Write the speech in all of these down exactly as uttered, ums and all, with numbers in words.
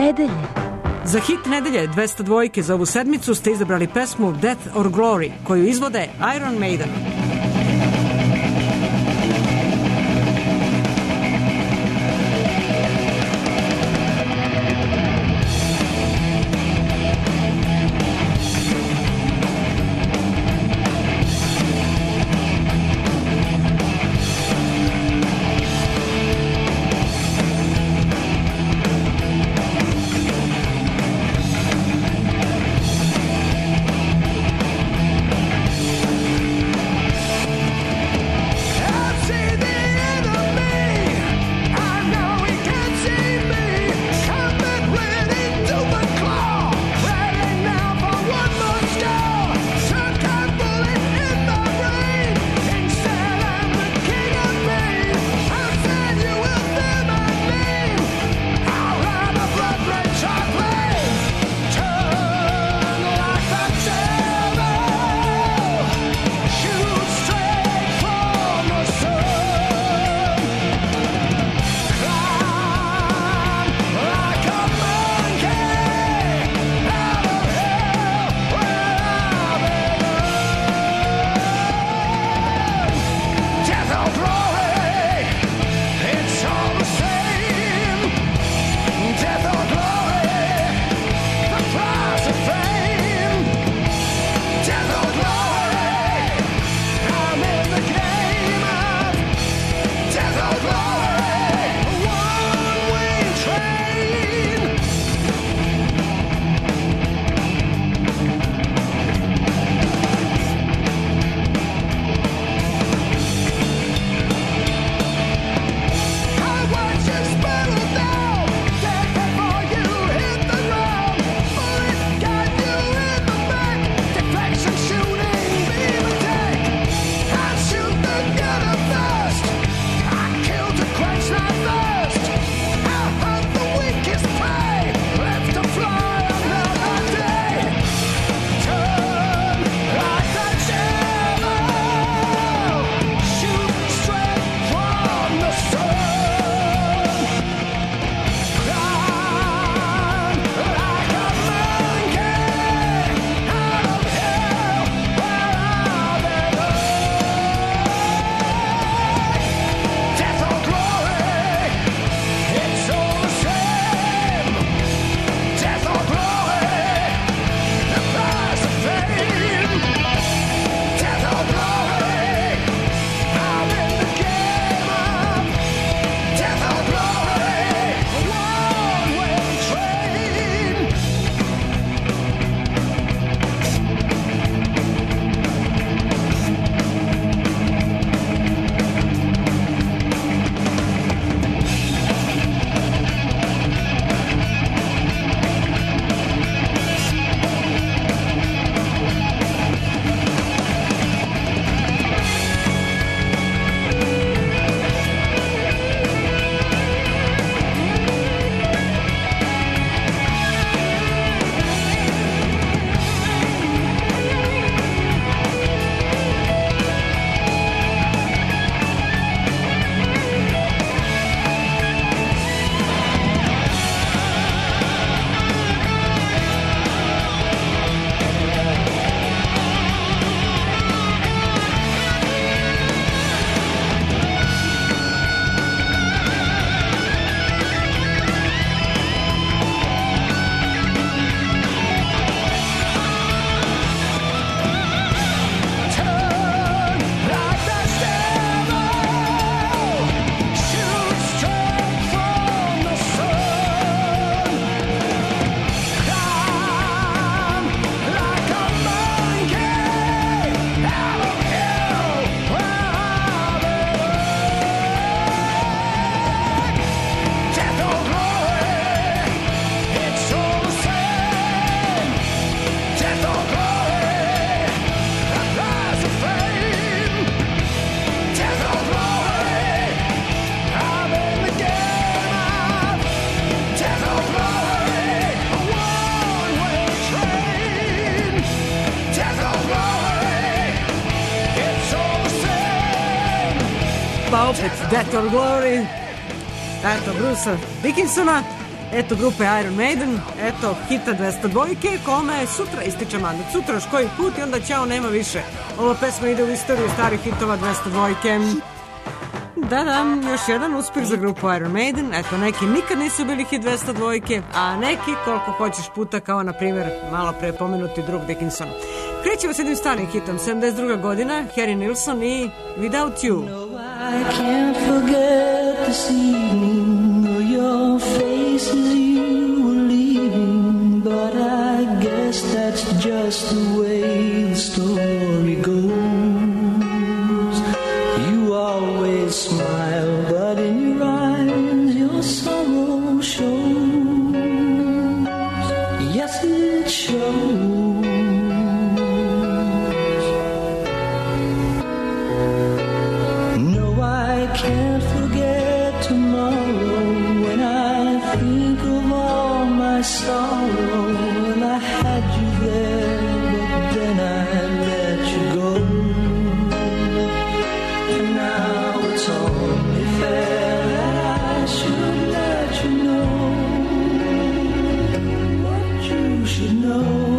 nedelje. Za hit nedelje dvesta dvojke za ovu sedmicu ste izabrali pesmu Death or Glory, koju izvode Iron Maiden. Pa opet Death or Glory, eto, Brusa Dickinsona. eto grupe Iron Maiden, eto hita dvesta dva, kome sutra ističe mandat, sutra još koji put i onda ćao, nema više. Ova pesma ide u istoriju starih hitova dvesta dva. Da, da, još jedan uspjeh za grupu Iron Maiden. Eto, neki nikad nisu bili hit dvesta dva, a neki koliko hoćeš puta, kao na primjer malo pre pomenuti drug Dickinson. Krećemo s jednim starim hitom, sedamdeset druga godina, Harry Nilsson i Without You. No, I can't forget this evening or your face as you were leaving, but I guess that's just the way the story goes. You always smile, but in your eyes your sorrow shows. Yes, it shows. Can't forget tomorrow when I think of all my sorrow. When I had you there, but then I let you go. And now it's only fair that I should let you know what you should know.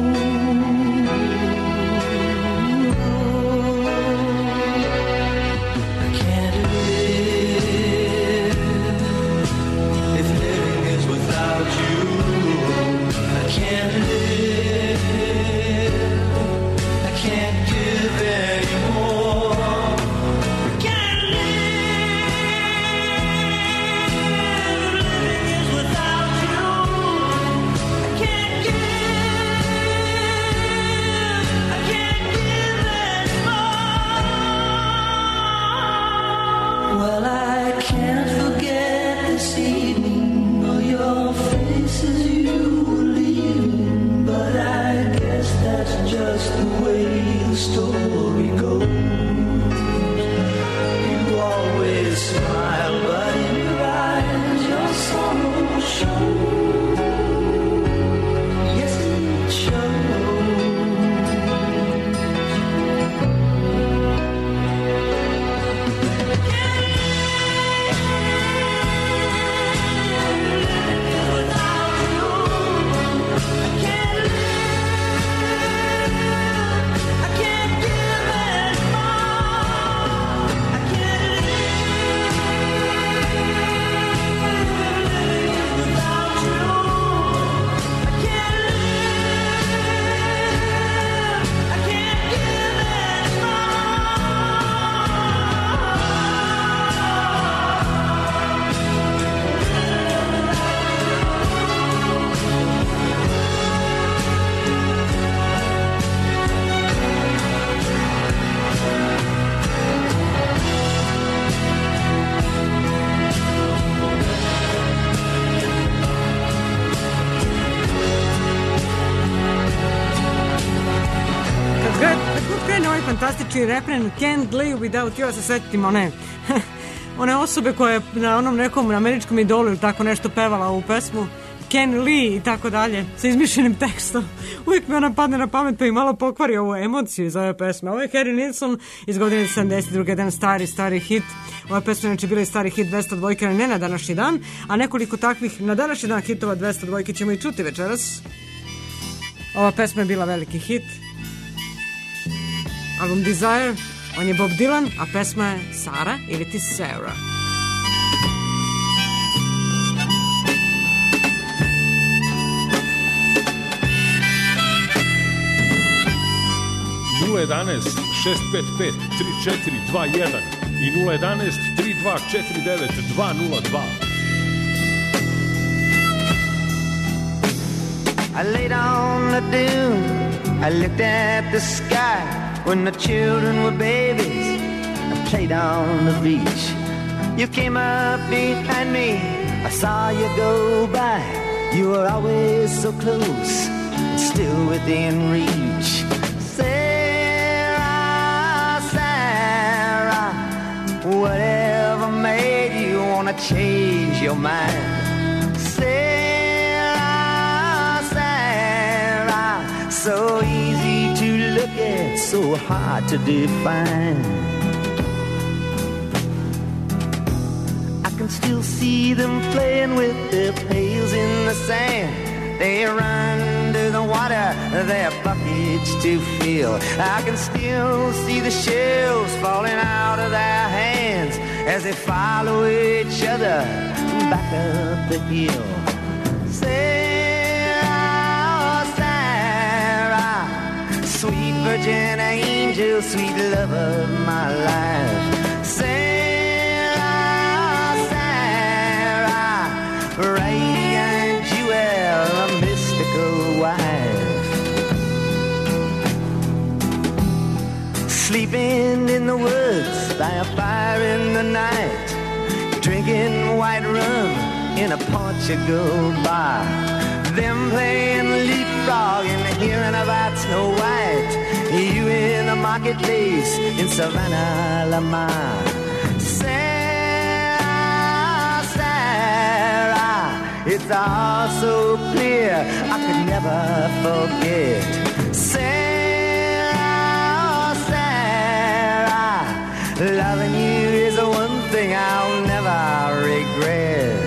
Just the way the story goes. You always smile, but in your eyes your sorrow shows. Yes, it shows. Fantastični refren Can't Live Without You, se setimo one, one osobe koja je na onom nekom američkom idolu ili tako nešto pevala ovu pesmu, Ken Lee i tako dalje, sa izmišljenim tekstom. Uvijek mi ona padne na pamet pa i malo pokvari ovu emociju iz ove pesme. Ovo je Harry Nilsson iz godine sedamdeset druge, jedan stari, stari hit. Ova pesma je znači bila i stari hit dvesta dva, ali ne na današnji dan, a nekoliko takvih na današnji dan hitova dvesta dva ćemo i čuti večeras. Ova pesma je bila veliki hit. Album Desire, on je Bob Dylan, a pesma je Sara ili ti Sarah. nula jedanaest šest pet pet tri četiri dva jedan i nula jedanaest tri dva četiri devet dva nula dva. I laid on the dune, I looked at the sky when the children were babies. I played on the beach. You came up behind me, I saw you go by. You were always so close, still within reach. Sarah, Sarah, whatever made you wanna change your mind? Sarah, Sarah, so easy to look at, so hard to define. I can still see them playing with their pails the sand. They run to the water, their buckets to fill. I can still see the shells falling out of their hands as they follow each other back up the hill. Sarah, Sarah, sweet virgin angel, sweet love of my life. Sarah, Sarah, radiant jewel, a mystical wife. Sleeping in the woods by a fire in the night, drinking white rum in a Portugal bar, them playing leapfrog and hearing about Snow White, you in the marketplace in Savannah, Lamar. Sarah, Sarah, it's all so clear I could never forget. Sarah, Sarah, loving you is the one thing I'll never regret.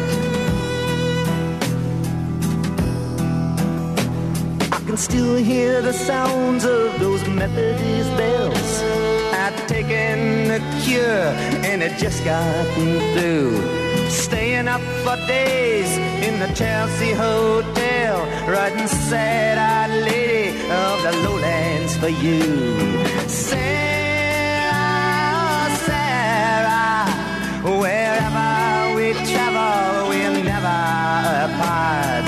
I can still hear the sounds of those Methodist bells. I'd taken the cure and it just gotten through. Staying up for days in the Chelsea Hotel, writing sad-eyed lady of the lowlands for you. Sarah, Sarah, wherever we travel, we're never apart.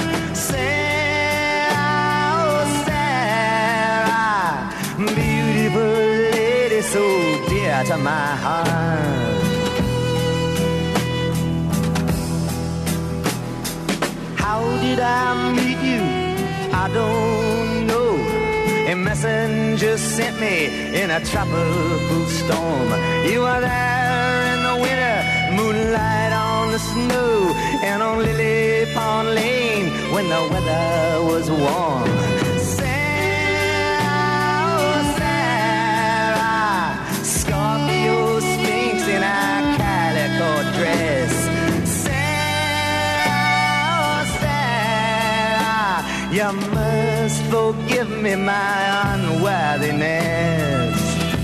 Sarah, Sarah, beautiful lady, so dear to my heart. How did I meet you? I don't know. A messenger sent me in a tropical storm. You were there in the winter, moonlight on the snow, and on Lily Pond Lane when the weather was warm. Sarah, Sarah, Scorpio Sphinx in a calico dress. You must forgive me my unworthiness.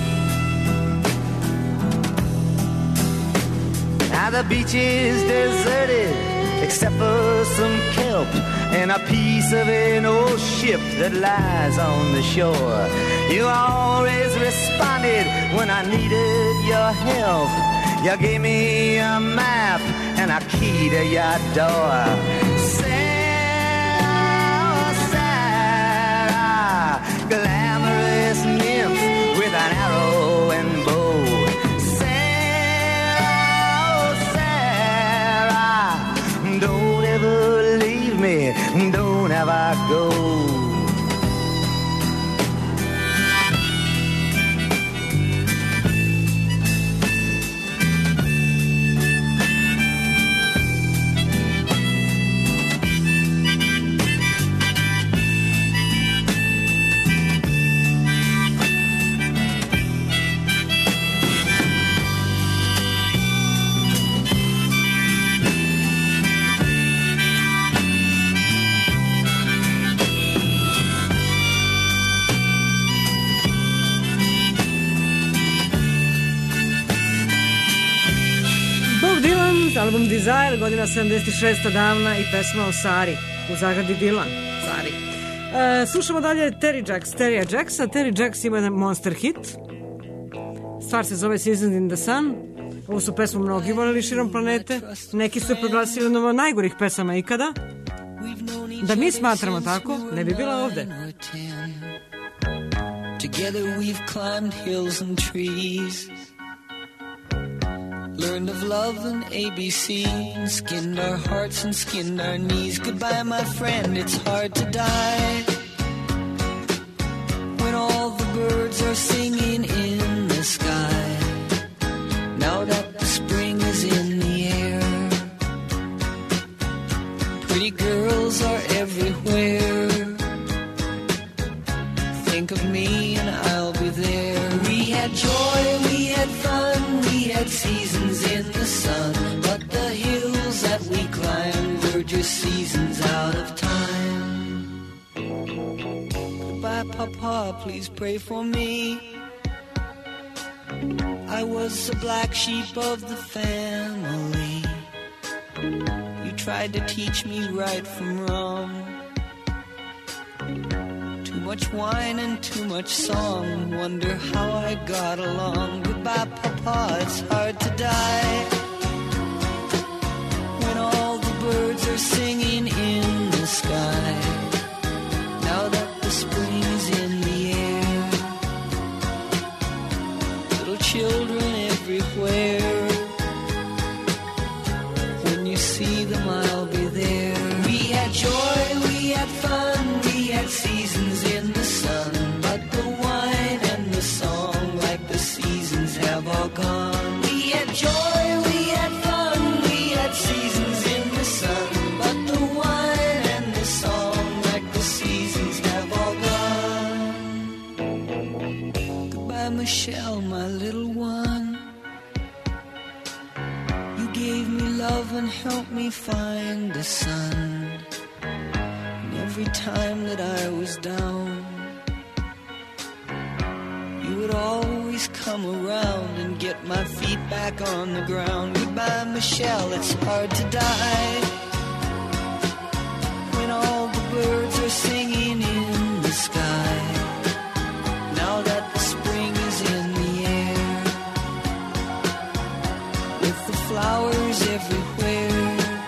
Now the beach is deserted except for some kelp and a piece of an old ship that lies on the shore. You always responded when I needed your help. You gave me a map and a key to your door. Glamorous nymph with an arrow and bow. Sarah, Sarah, don't ever leave me, don't ever go. Album Desire, godina sedamdeset šesta davna i pesma o Sari, u zagradi Dylan, Sari. E, slušamo dalje Terry Jacks, Terrya Jacksa. Terry Jacks ima jedan monster hit. Stvar se zove Seasons in the Sun. Ovu su pesmu mnogi voljeli širom planete. Neki su je proglasili jednom od najgorih pesama ikada. Da mi smatramo tako, ne bi bila ovde. Together we've climbed hills and trees, learned of love and A B C, skinned our hearts and skinned our knees. Goodbye, my friend, it's hard to die when all the birds are singing in the sky. Now that the spring is in the air, pretty girls are everywhere. Think of me and I'll be there. We had joy, we had fun, we had seasons in the sun, but the hills that we climbed we're just seasons out of time. Goodbye, Papa, please pray for me. I was the black sheep of the family. You tried to teach me right from wrong. Too much wine and too much song. Wonder how I got along. Goodbye, Papa, it's hard to die when all the birds are singing in the sky. Now that the spring is in the air, little children everywhere. When you see them, I'll be there. We had joy, we had fun, we had seasons in the sun, but the wine and the song, like the seasons, have all gone. We had joy, we had fun, we had seasons in the sun, but the wine and the song, like the seasons, have all gone. Goodbye, Michelle, my little one. You gave me love and helped me find the sun. And every time that I was down, you would always come around and get my feet back on the ground. Goodbye, Michelle, it's hard to die when all the birds are singing in the sky. Now that the spring is in the air, with the flowers everywhere,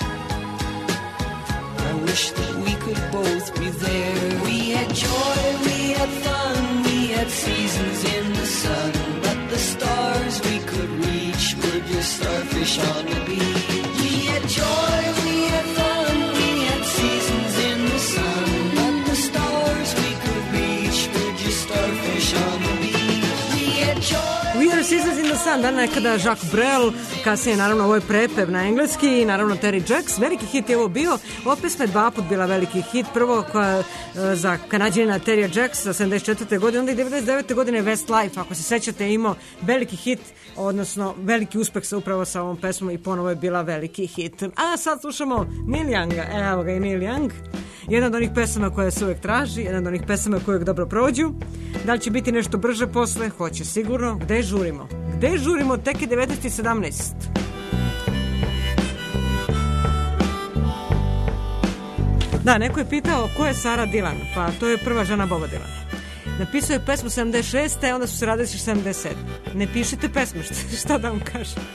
I wish that we could both be there. We had joy, we had fun, we had seasons in the sun, but the stars we could reach were just starfish on the beach. We had joy, we had fun, we had seasons in the sun, but the stars we could reach were just starfish on the beach. We had joy. We Are Seasons in the Sun, da nekada Jacques Brel, kasnije naravno ovo je prepev na engleski i naravno Terry Jacks, veliki hit je ovo bio. Ova pesma je dva put bila veliki hit, prvo koja, za Kanadjanina Terry Jacks za sedamdeset četvrte godine, onda i devedeset devete godine Westlife, ako se sećate, imao veliki hit, odnosno veliki uspeh sa upravo sa ovom pesmom i ponovo je bila veliki hit. A sad slušamo Neil Younga, evo ga i Neil Young, jedna od onih pesama koja se uvek traži, jedna od onih pesama koje uvek dobro prođu. Da li će biti nešto brže posle? Hoće sigurno. Gde žurimo? Gde žurimo? Tek je devetnaest i sedamnaest. Da, neko je pitao ko je Sara Dilan, pa to je prva žena Boba Dilana. Napisao je pesmu sedamdeset šeste, onda su se radili sedamdeset sedme. Ne pišite pesmu, šta, šta da vam kažem.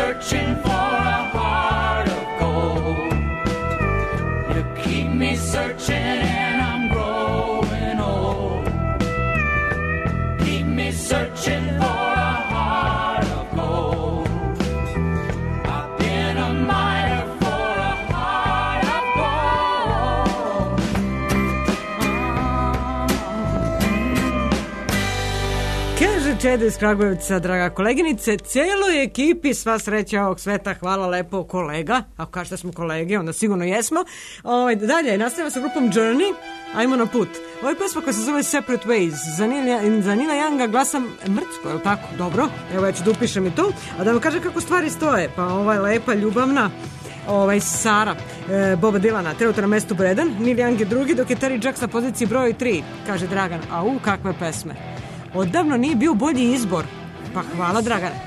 searching for a heart of gold. You keep me searching and I'm growing old. Keep me searching for a heart of gold. I've been a miner for a heart of gold. Kaže Čeda iz Kragujevca, draga koleginice, cijeloj ekipi sva sreća ovog sveta, hvala lepo kolega. Ako kažete smo kolege, onda sigurno jesmo. Ovaj, dalje, nastavimo sa grupom Journey, ajmo na put. Ovo je pesma koja se zove Separate Ways. Za Nila, za Nila Younga glasam mrcko, je li tako? Dobro, evo ja ću da upišem i to. A da vam kažem kako stvari stoje. Pa ova je lepa, ljubavna, ovaj, Sara, e, Boba Dylana, trenutno na mestu broj jedan, Neil Young je drugi, dok je Terry Jacks na poziciji broj tri. Kaže Dragan, a u, kakve pesme. Odavno nije bio bolji izbor. Pa hvala, Dragane.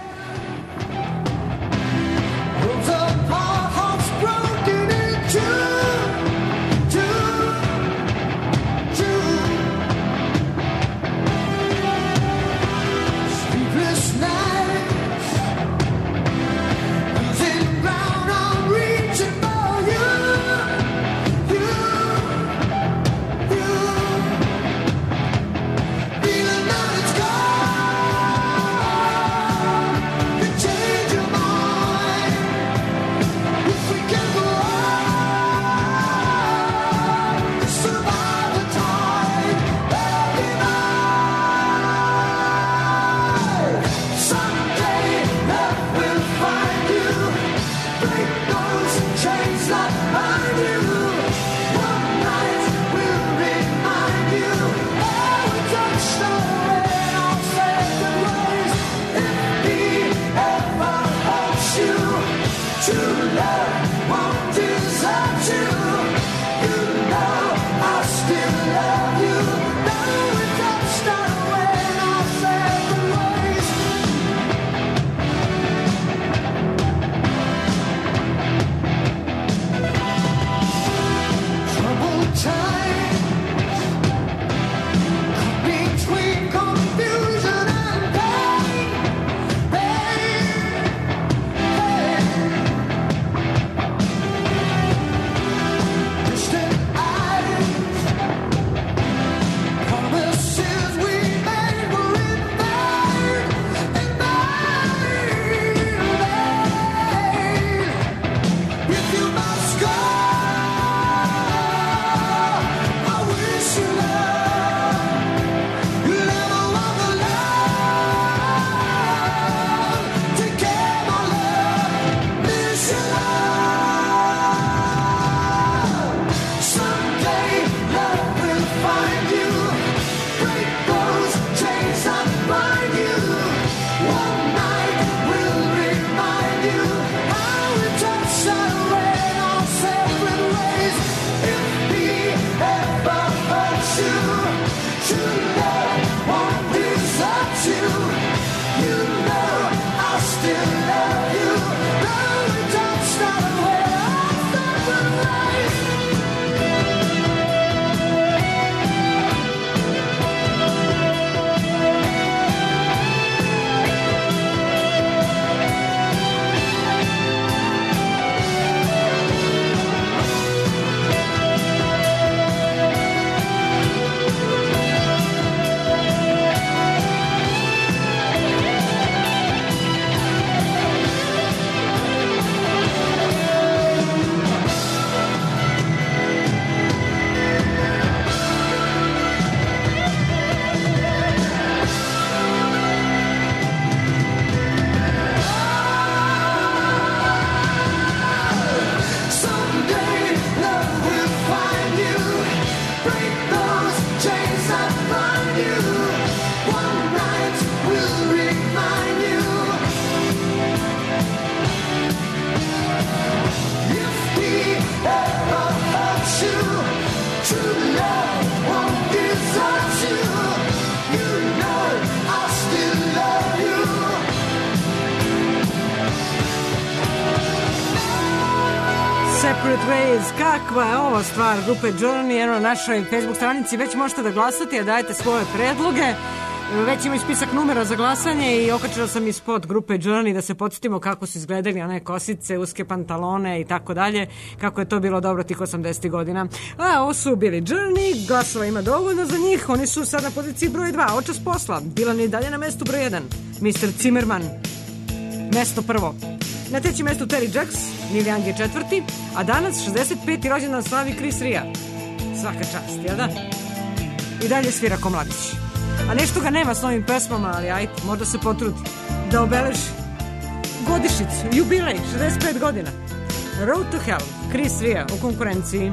Separate Ways, kakva je ovo stvar grupe Journey, eno na našoj Facebook stranici već možete da glasate, a dajete svoje predloge. Već ima i spisak numera za glasanje i okačila sam i spot grupe Journey da se podsjetimo kako su izgledali one kosice, uske pantalone i tako dalje, kako je to bilo dobro tih osamdesetih godina. A ovo su bili Journey, glasova ima dovoljno za njih, oni su sad na poziciji broj dva, očas posla, Dylan je dalje na mestu broj jedan, mister Zimmerman, mesto prvo. Na trećem mestu Terry Jacks, Neil Young je četvrti, a danas šezdeset peti rođendan slavi Chris Ria. Svaka čast, jel da? I dalje svira ko mladić. A nešto ga nema s novim pesmama, ali ajde, možda se potrudi da obeleži godišnjicu, jubilej, šezdeset pet godina. Road to Hell, Chris Ria u konkurenciji.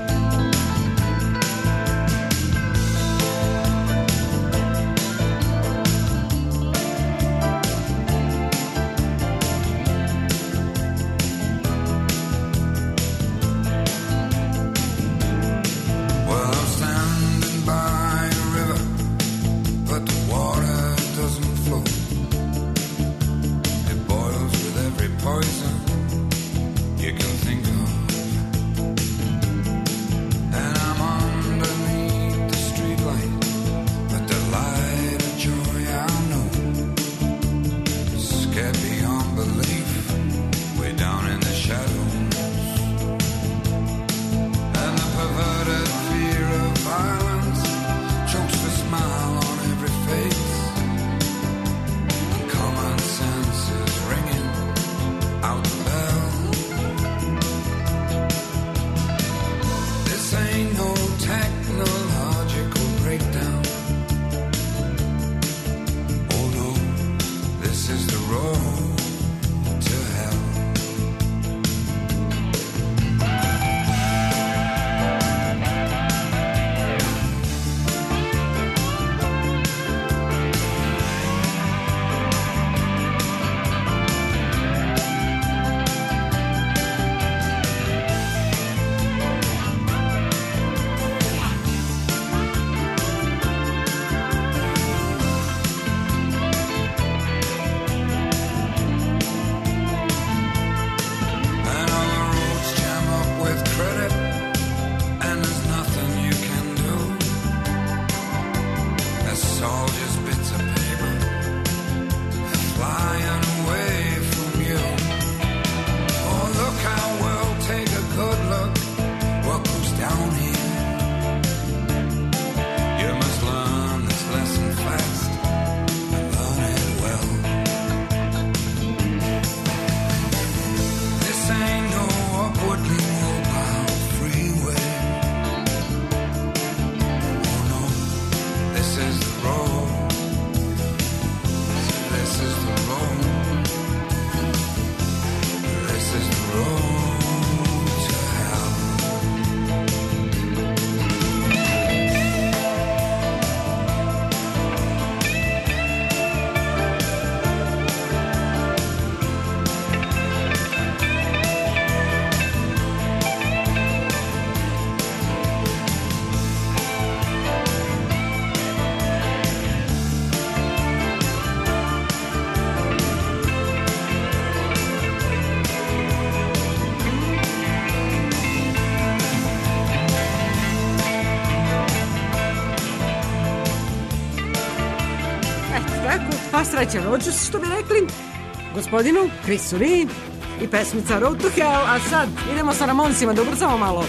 Srećan rođus, što bi rekli, gospodinu Chrisu Rii i pesmica Road to Hell. A sad idemo sa Ramonsima da ubrzamo malo.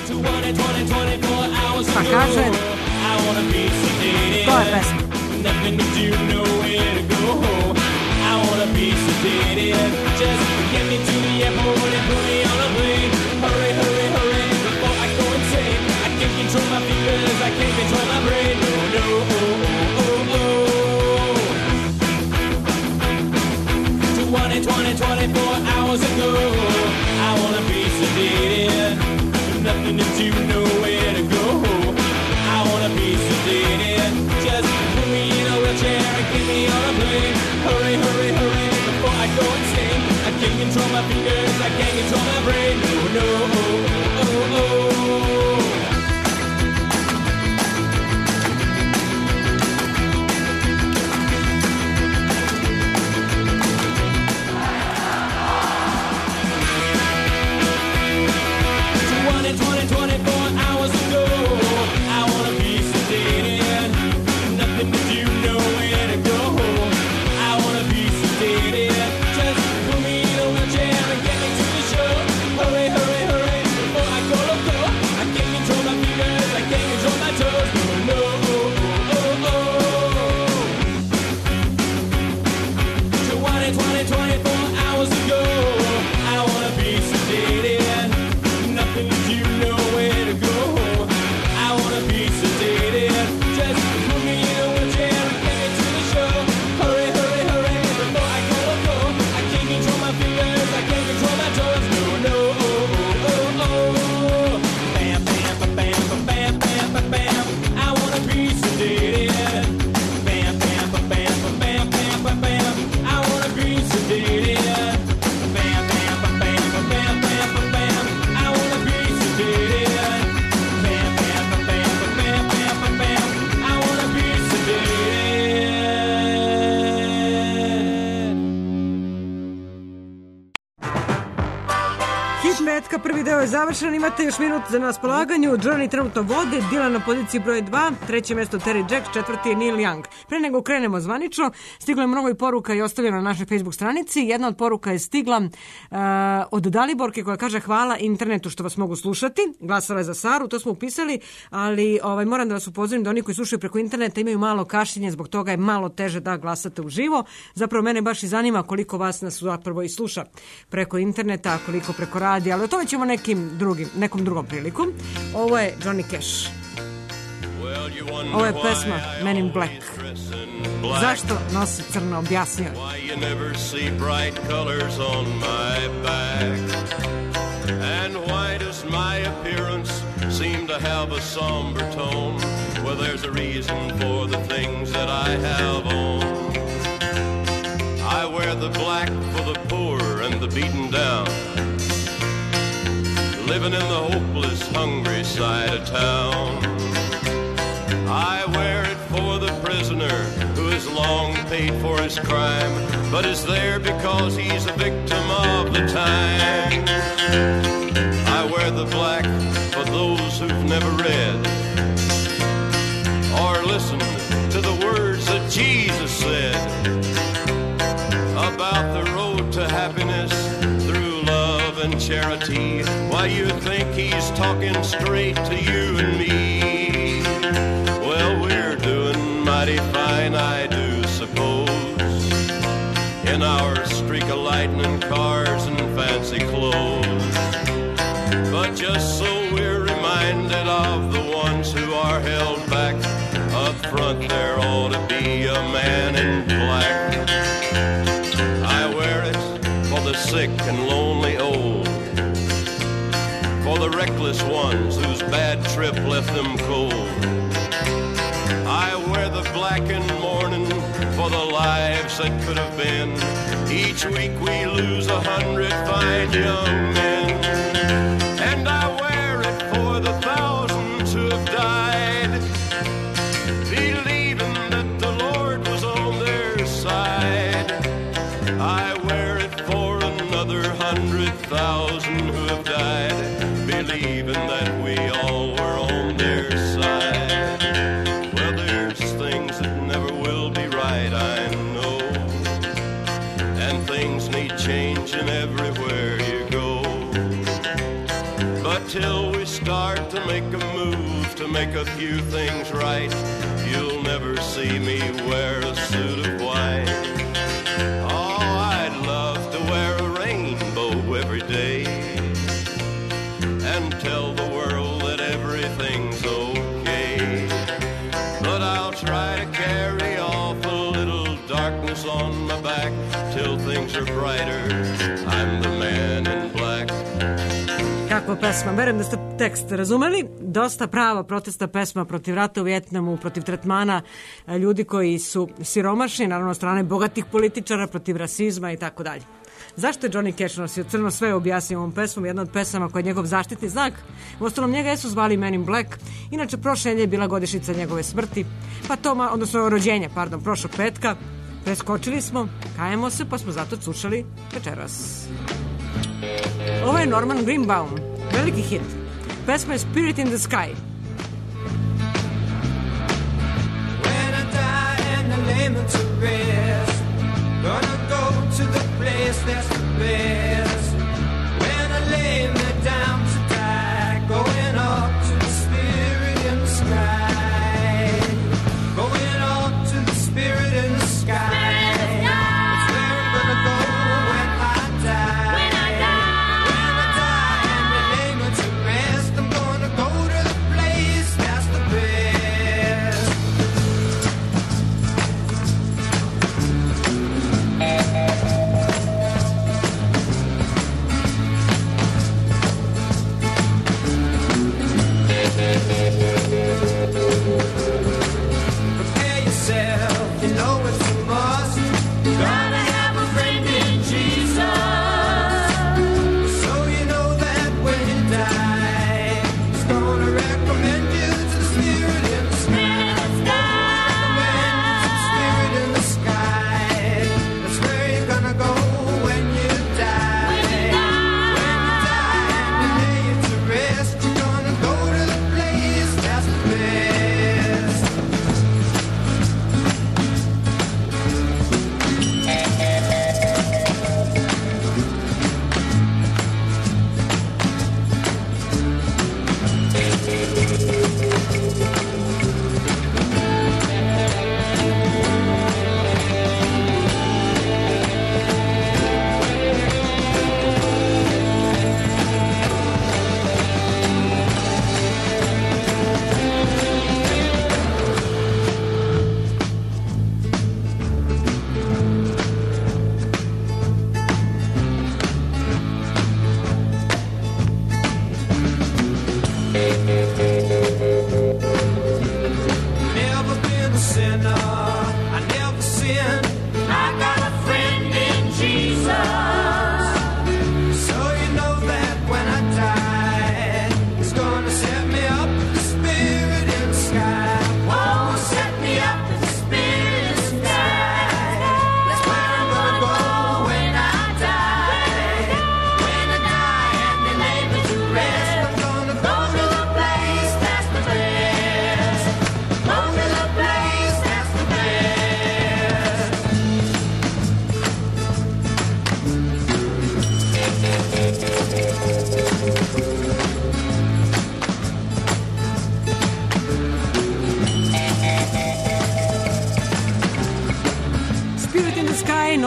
Pa kaže, to je pesma. twenty, twenty-four hours ago, I wanna be sedated, nothing to do, nowhere to go. I wanna be sedated, just put me in a wheelchair and get me on a plane. Hurry, hurry, hurry, before I go insane. I can't control my fingers, I can't control my brain. No, no, oh, oh, oh. twenty-four hours ago, I wanna be sedated, nothing to do, nowhere to twenty, twenty, twenty-four hours ago. I wanna be sedated, nothing to do, nowhere to go. I wanna be sedated, just put me in a wheelchair and get me to the show. Hurry, hurry, hurry, before I go, go. I can't control my fingers, I can't control my toes, no, no, oh, oh, oh, oh. Bam, bam, ba, bam, ba, bam, bam, ba, bam. I wanna be sedated. Bam, bam, ba, bam, ba, bam, bam, ba, bam. I wanna be sedated. Bam, bam, ba, bam, ba, bam, bam, ba, bam. I wanna be sedated. Bam, bam, ba, bam, ba, bam, bam, ba, bam. I wanna be sedated. Hit metka, prvi deo je završen, imate još minut za na raspolaganju. Johnny trenutno vode, Dylan na poziciji broj dva, treće mesto Terry Jacks, četvrti je Neil Young. Pre nego krenemo zvanično, stiglo je mnogo i poruka i ostavljeno na našoj Facebook stranici. Jedna od poruka je stigla uh, od Daliborke koja kaže hvala internetu što vas mogu slušati. Glasala je za Saru, to smo upisali, ali ovaj, moram da vas upozorim da oni koji slušaju preko interneta imaju malo kašljenje, zbog toga je malo teže da glasate uživo. Zapravo mene baš i zanima koliko vas nas zapravo i sluša preko interneta, a koliko preko radija, ali o tome ćemo nekim drugim, nekom drugom prilikom. Ovo je Johnny Cash. Ovo je pesma Men in Black. Zašto nosi crno, objasnio. Why you never see bright colors on my back? And why does my appearance seem to have a somber tone? Well, there's a reason for the things that I have on. I wear the black for the poor and the beaten down, living in the hopeless, hungry side of town. I wear it for the prisoner who has long paid for his crime, but is there because he's a victim of the times. I wear the black for those who've never read or listened to the words that Jesus said about the road to happiness through love and charity. Why, you think he's talking straight to you and me? Well, we're doing mighty fine, I do suppose, in our streak of lightning cars and fancy clothes. But just so we're reminded of the ones who are held back, up front there ought to be a man in black. I wear it for the sick and lonely old, for the reckless ones whose bad trip left them cold. I wear the black in mourning for the lives that could have been. Each week we lose a hundred fine young men. And I wear it for the thousands who have died, believing that the Lord was on their side. I wear it for another hundred thousand who have died, believing that we all were on their side. Well, there's things that never will be right, I know, and things need changing everywhere you go. But till we start to make a move to make a few things right, you'll never see me wear a suit of white. Oh, I'd love to wear a rainbow every day and tell the world that everything's okay. But I'll try to carry off a little darkness on my back till things are brighter. I'm the man in black. Kakva pesma, verujem da ste tekst razumeli. Dosta prava protesta pesma protiv rata u Vijetnamu, protiv tretmana ljudi koji su siromašni, naravno strane bogatih političara, protiv rasizma i tako dalje. Zašto je Johnny Cash nosio crno, sve je objasnio ovom pesmom, jedna od pesama koja je njegov zaštitni znak. U ostalom njega su zvali Men in Black. Inače, prošle nedelje je bila godišnjica njegove smrti, pa to, odnosno rođenja, pardon, prošlog petka. Preskočili smo, kajemo se, pa smo zato cušali večeras. Ovo je Norman Greenbaum, veliki hit. Pesma je Spirit in the Sky. When I die and I lay me to rest, gonna go to the place that's the best. When I lay me down to die, going up to the spirit in the sky, going up to the spirit in the sky. It's where I'm gonna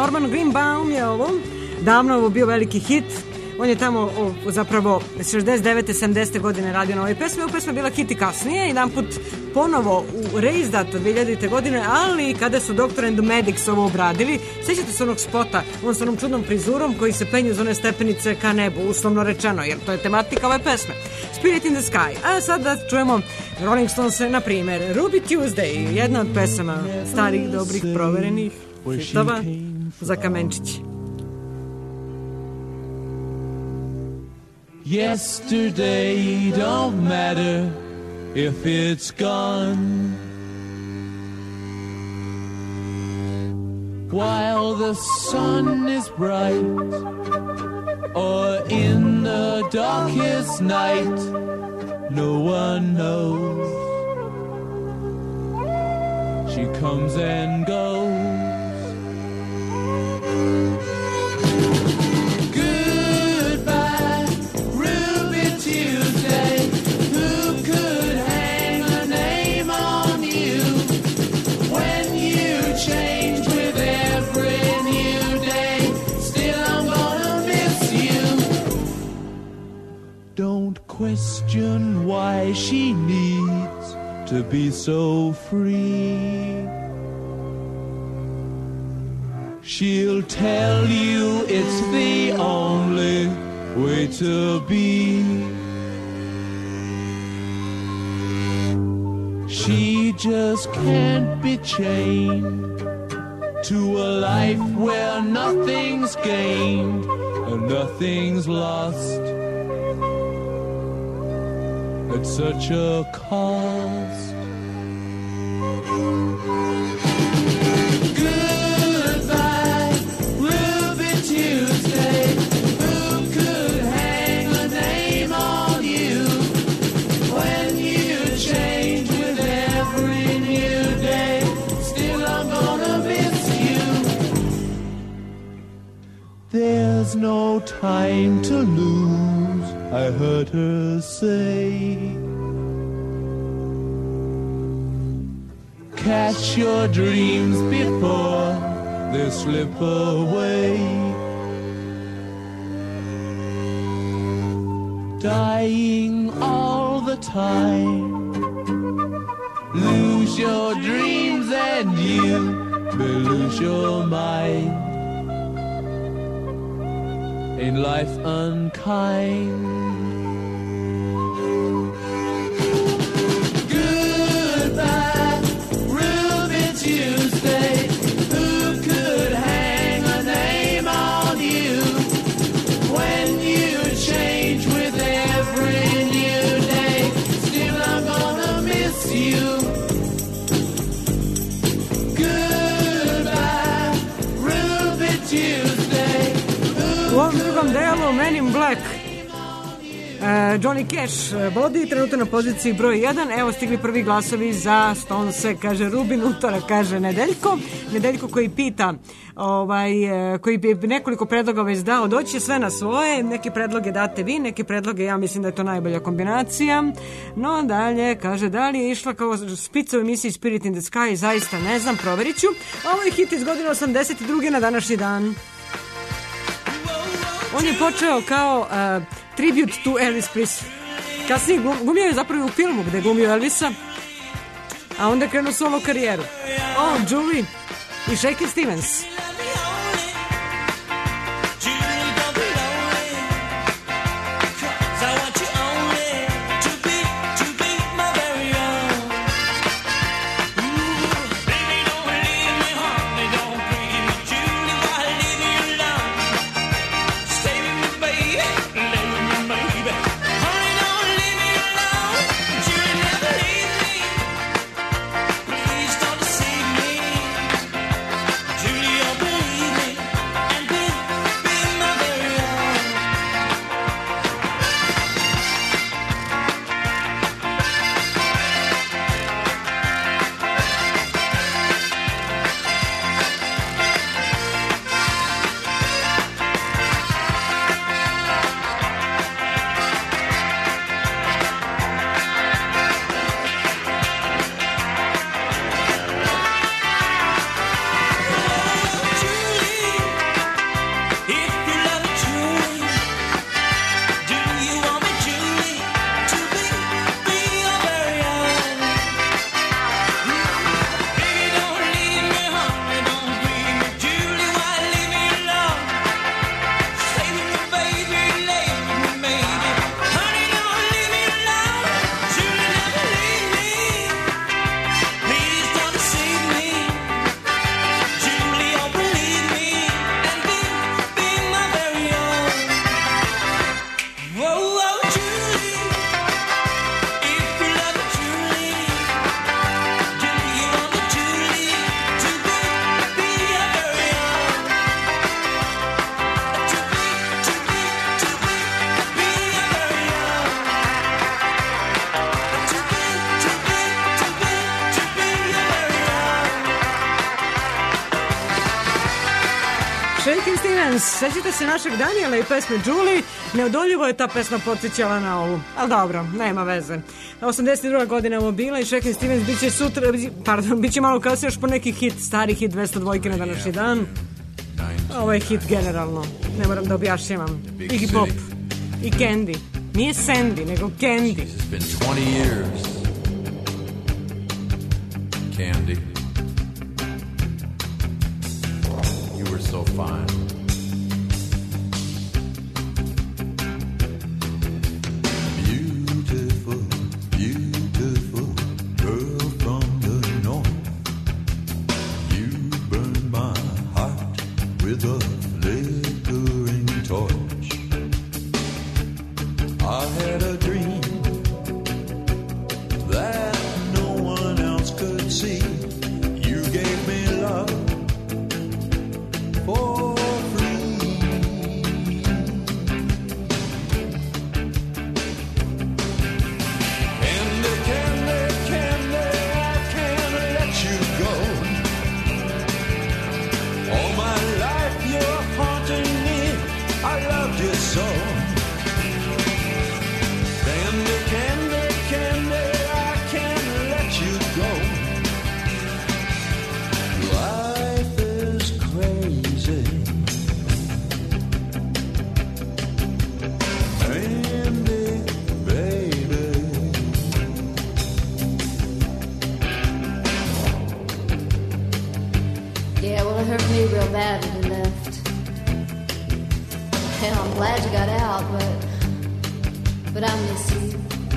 Norman Greenbaum je ovo, davno ovo bio veliki hit. On je tamo o, zapravo šezdeset devete sedamdesete godine radio na ovoj pesmi. Ova pesma je bila hit i kasnije, jedan put ponovo u reizdata dve hiljadite godine, ali kada su Doctor and the Medics ovo obradili, sjećate se onog spota, on sa onom čudnom frizurom koji se penju uz one stepenice ka nebu, uslovno rečeno, jer to je tematika ove pesme. Spirit in the Sky. A sad da čujemo Rolling Stones, na primjer, Ruby Tuesday, jedna od pesama starih, dobrih, proverenih hitova za kamenčići. Yesterday don't matter if it's gone. While the sun is bright or in the darkest night, no one knows. She comes and goes. Question why she needs to be so free. She'll tell you it's the only way to be. She just can't be chained to a life where nothing's gained and nothing's lost at such a cost. Goodbye, Ruby Tuesday. Who could hang a name on you when you change with every new day? Still I'm gonna miss you. There's no time to lose, I heard her say. Catch your dreams before they slip away. Dying all the time. Lose your dreams and you may lose your mind. Ain't life unkind? Goodbye, Ruby Tuesday. Who could hang a name on you when you change with every new day? Still I'm gonna miss you. Goodbye, Ruby Tuesday. U ovom drugom delu Men in Black, uh, Johnny Cash vodi trenutno na poziciji broj jedan. Evo stigli prvi glasovi za Stonese, kaže Rubin, utora kaže Nedeljko. Nedeljko koji pita, ovaj, koji bi nekoliko predloga već dao, doći sve na svoje, neke predloge date vi, neke predloge, ja mislim da je to najbolja kombinacija. No dalje, kaže, da li je išla kao spica u emisiji Spirit in the Sky, zaista ne znam, proverit ću. Ovo je hit iz godine osamdeset druge na današnji dan. On je počeo kao uh, tribute to Elvis Presley. Kasnije glumio je zapravo u filmu gde je glumio Elvisa, a onda je krenuo solo karijeru. Oh, Julie i Shaky Stevens. Julie, Shakin' Stevens, sećate se našeg Daniela i pesme Julie, neodoljivo je ta pesma podsjećala na ovu, ali dobro, nema veze. osamdeset druga godina mu bila i Shakin' Stevens biće sutra, pardon, biće malo kasnije još po neki hit, stari hit dvesta dva na današnji dan. Ovo je hit generalno, ne moram da objašnjavam. Iggy Pop i Candy, nije Sandy, nego Candy. It's been twenty years, Candy. So fine. Beautiful, beautiful girl from the north. You burn my heart with a flickering torch. I had a dream that no one else could see. You gave me love for free. Candy, candy, candy, I can't let you go. All my life you're haunting me, I loved you so. Candy, candy, candy, I can't let you go. Life is crazy. Yeah, well, it hurt me real bad when you left. And I'm glad you got out, but but I miss you.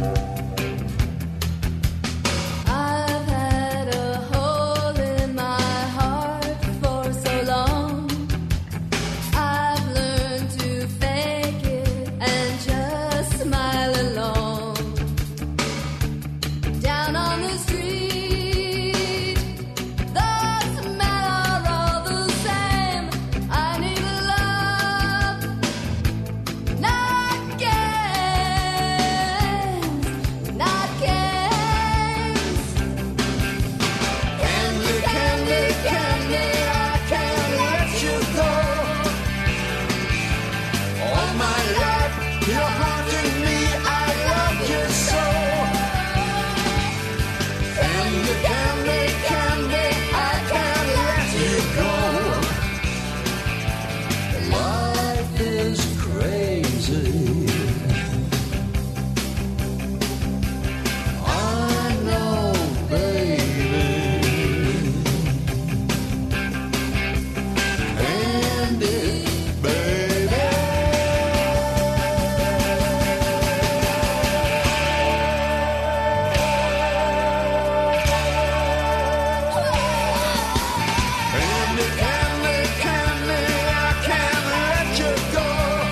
I've had a hole in my heart for so long. I've learned to fake it and just smile along. Down on the street, the smell are all the same. I need love, not games, not games. Candy, candy, candy, I can't let you go. All my life you're haunting me, I love you so. Candy, candy, candy, I can't let you go. Life is crazy. I know, baby. Candy, baby. Candy, candy, candy, I can't let you go.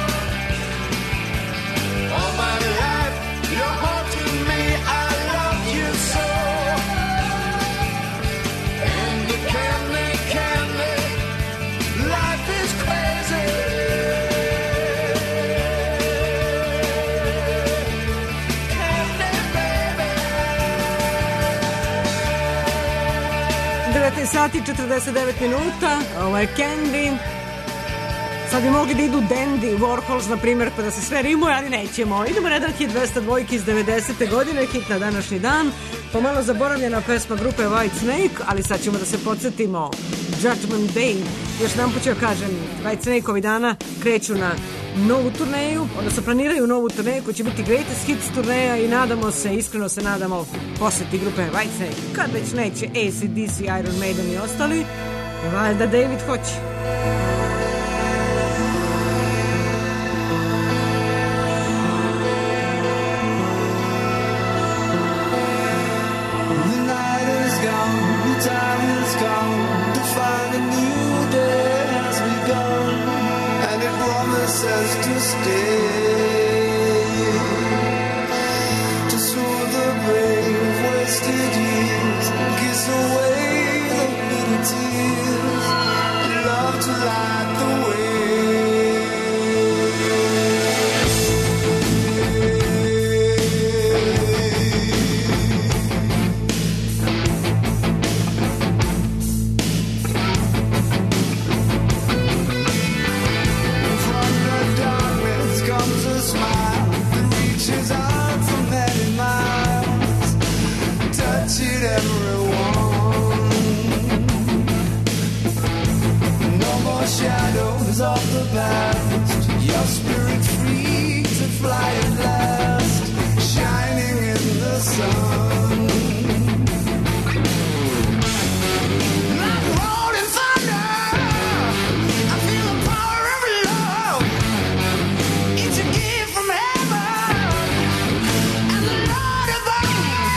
All my life you're haunting me, I love you so. Candy, candy, candy, life is crazy. Candy, baby. devetnaest sati četrdeset devet minuta, ovo je Candy. Sad bi mogli da idu Dandy, Warhols, na primjer, pa da se sve rimuje, ali nećemo. Idemo na jedan hit dvesta dva iz devedesete godine, hit na današnji dan. Pomalo zaboravljena pesma grupe White Snake, ali sad ćemo da se podsjetimo. Judgment Day. Još jedan put ću kažem, White Snake ovih dana kreću na novu turneju, odnosno planiraju novu turneju koja će biti Greatest Hits turneja i nadamo se, iskreno se nadamo posjeti grupe White Snake. Kad već neće A C D C, Iron Maiden i ostali, valjda David hoće. The night is gone, the time has come to find a new day has begun, and it promises to stay, to soothe the brave wasted years, kiss away the bitter tears, love to light the way. of the past. Your spirit's free to fly at last, shining in the sun. Like rolling thunder, I feel the power of love. It's a gift from heaven, and the Lord above.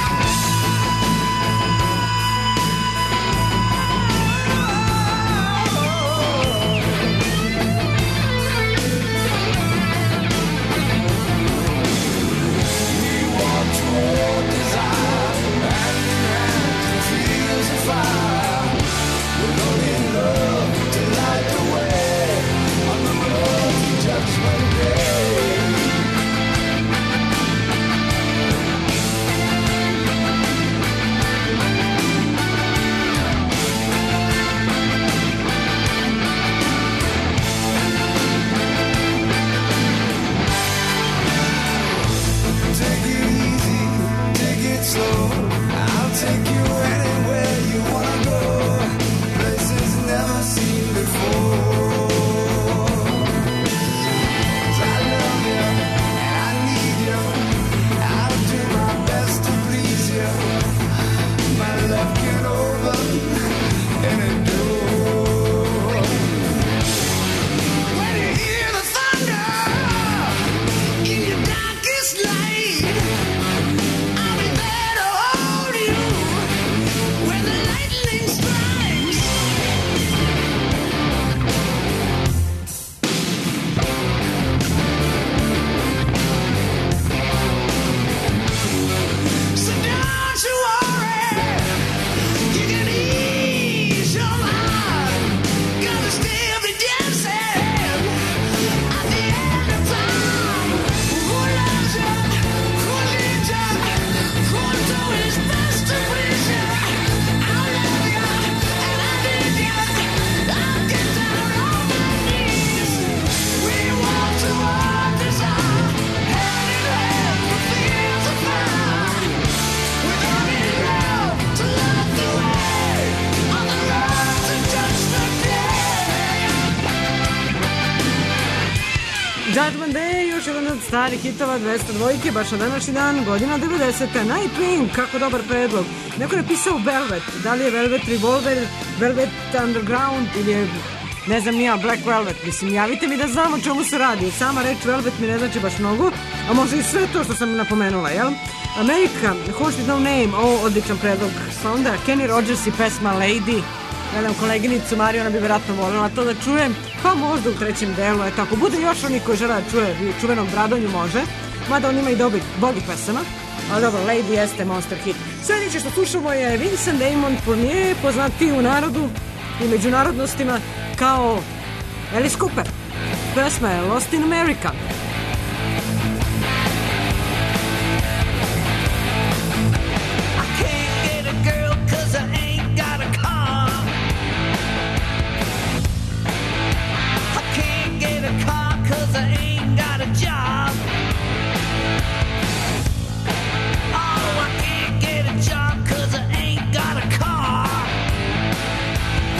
Judgment Day, još jedan od starih hitova dvesta dvojke, baš na današnji dan, godina devedeseta. Nightwing, kako dobar predlog. Neko je napisao Velvet, da li je Velvet Revolver, Velvet Underground ili je, ne znam nija, Black Velvet. Mislim, javite mi da znam o čemu se radi. Sama reč Velvet mi ne znači baš mnogo, a možda i sve to što sam napomenula, jel? Amerika, Horse with No Name, o, odličan predlog. Pa onda Kenny Rogers i pesma Lady. Gledam koleginicu Mariju, ona bi vjerojatno voljela to da čujem, pa možda u trećem delu, eto, ako bude još oni koji žele da čuje čuvenog Bradonju, može, mada on ima i dobih, bolih pesama, ali dobro, Lady jeste monster hit. Sljedeće što slušamo je Vincent Damon Fournier, poznati u narodu i međunarodnostima kao Alice Cooper. Pesma je Lost in America.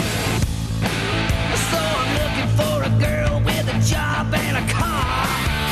Job and a car.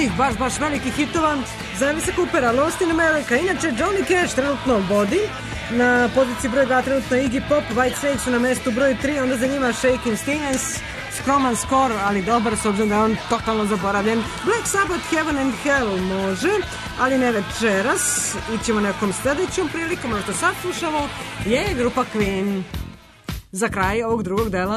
većih, baš, baš velikih hitova za Elisa Coopera, Lost in America. Inače, Johnny Cash trenutno vodi. Na poziciji broj dva trenutno Iggy Pop, White Snake su na mestu broj tri, onda za njima Shakin' Stevens, skroman skor, ali dobar, s obzirom da je on totalno zaboravljen. Black Sabbath, Heaven and Hell može, ali ne večeras. Ićemo nekom sledećom prilikom, ono što sad slušamo je grupa Queen. Za kraj ovog drugog dela.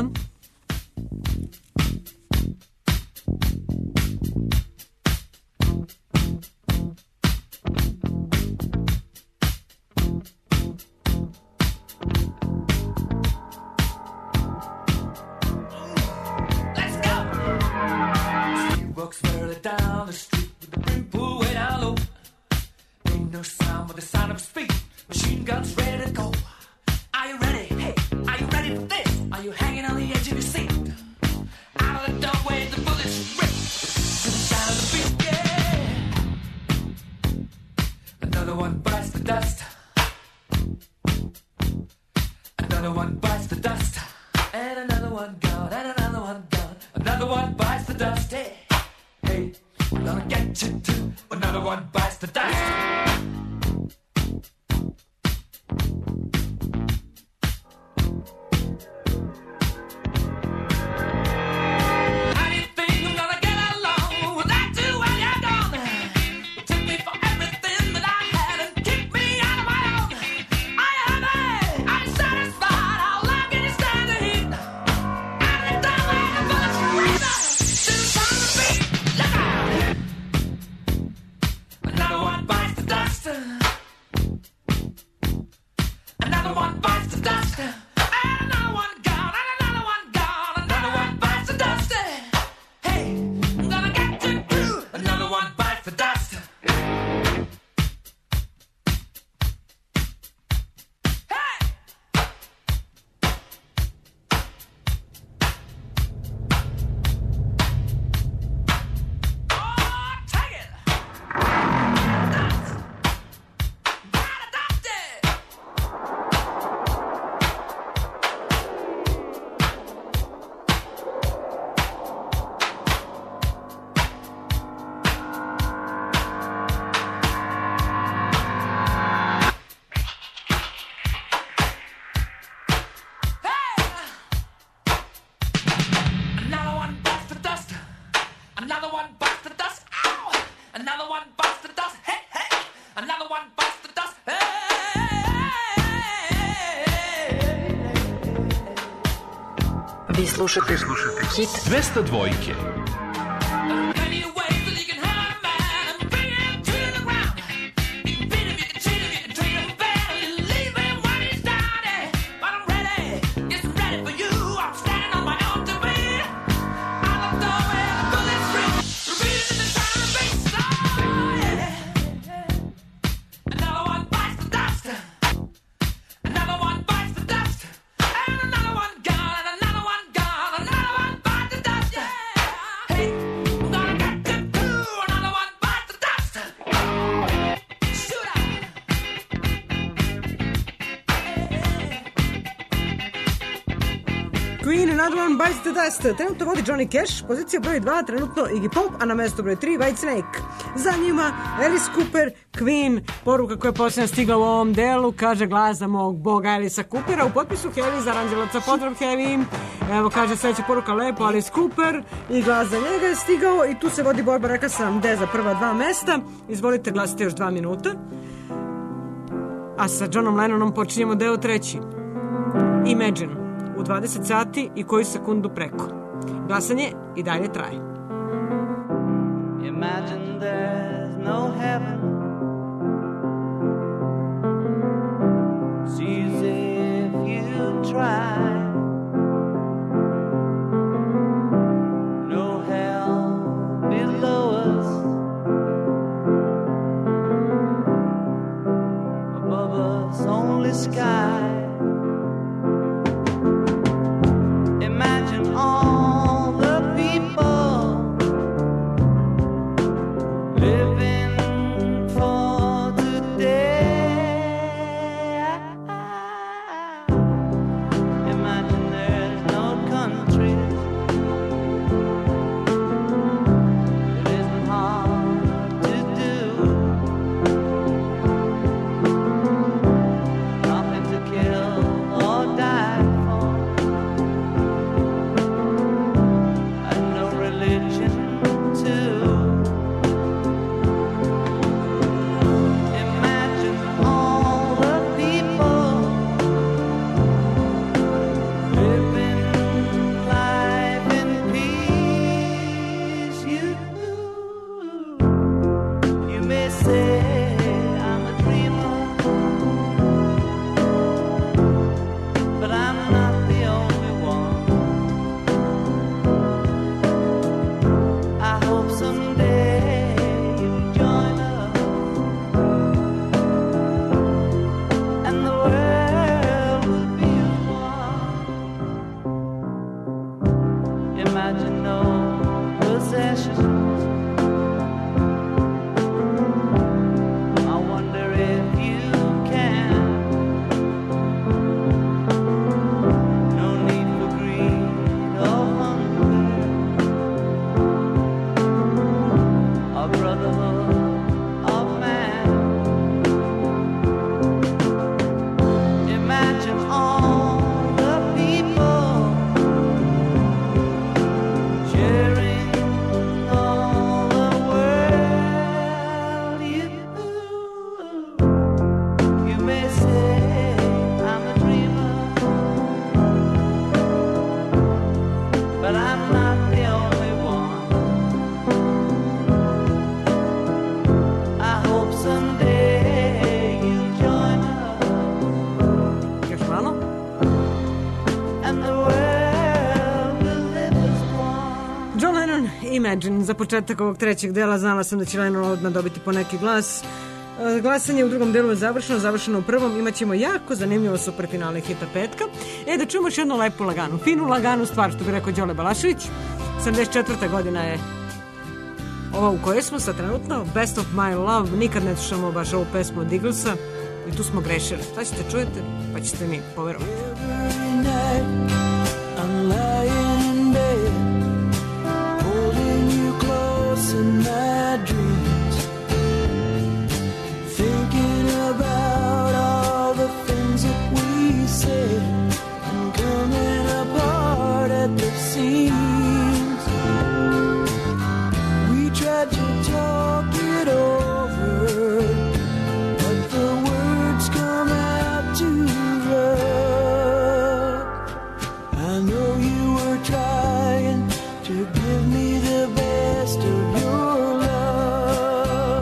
Slušate, slušate hit dvesta dvojke. Bites the Dust. Trenutno vodi Johnny Cash, pozicija broj dva, trenutno Iggy Pop, a na mesto broj tri White Snake. Za njima Alice Cooper, Queen, poruka koja je posljedna stigla u ovom delu, kaže glas za mog boga Alisa Coopera, u potpisu Heavy za Aranđelovca, pozdrav Heavy. Evo kaže sledeća poruka lepo, Alice Cooper i glas za njega je stigao i tu se vodi borba, reka sam, de za prva dva mesta. Izvolite, glasite još dva minuta. A sa Johnom Lennonom počinjemo deo treći. Imagine. U dvadeset sati i koju sekundu preko. Glasanje i dalje traje. Imagine there's no heaven. It's easy if you try. No hell below us. Above us only sky. All the people living for today. Imagine there's no country that isn't hard Imagine. Za početak ovog trećeg dela znala sam da će Leno odmah dobiti po neki glas. Glasanje u drugom delu je završeno, završeno u prvom. Imaćemo jako zanimljivo super finale hita petka. E, da čujemo još jednu lepu laganu, finu laganu stvar, što bi rekao Đole Balašević. sedamdeset četvrta godina je ova u kojoj smo sad trenutno, Best of My Love. Nikad ne slušamo baš ovu pesmu od Eaglesa i tu smo grešili. Sad ćete čujete, pa ćete mi poverovati. I'm lying in bed, holding you close in my dreams, thinking about all the things that we said and coming apart at the seams. We tried to talk it over, but the words come out too rough. I know you were trying to give me the best of your love.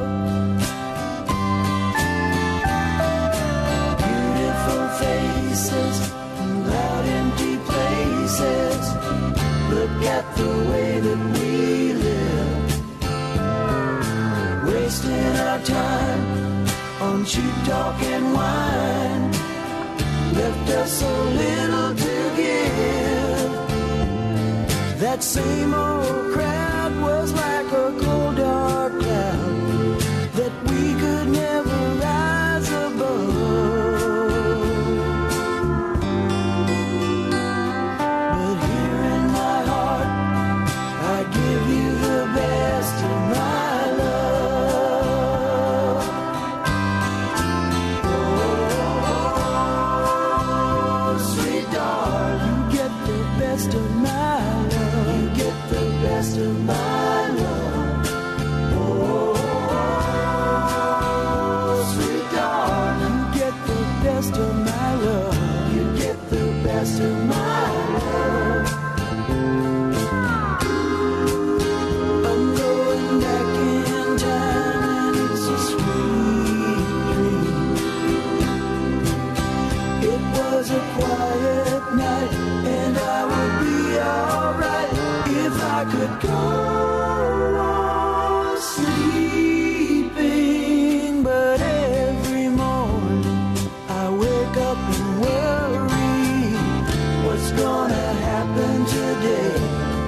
Beautiful faces and loud empty places. Look at the way that we live, wasting our time on cheap talk and wine. Left us so little to give. That same old crowd was like a cold dark cloud that we could never rise above. But here in my heart I give you the best of my love. Oh, sweet darling, get the best of my love. You get the best of my love. Oh, sweet darling, get the best of my love. You get the best of my love. I'm going back in time and it's a sweet dream. It was a quiet night and I would be alright if I could go on sleeping. But every morning I wake up and worry what's gonna happen today.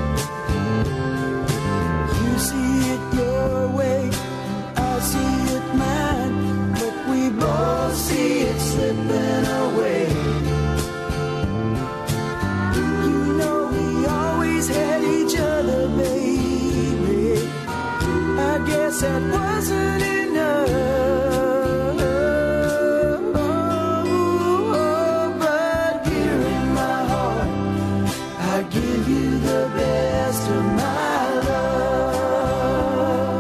You see it your way, I see it mine, but we both see it slipping away. You know we always had each other, baby. I guess that wasn't enough. But here in my heart I give you the best of my love.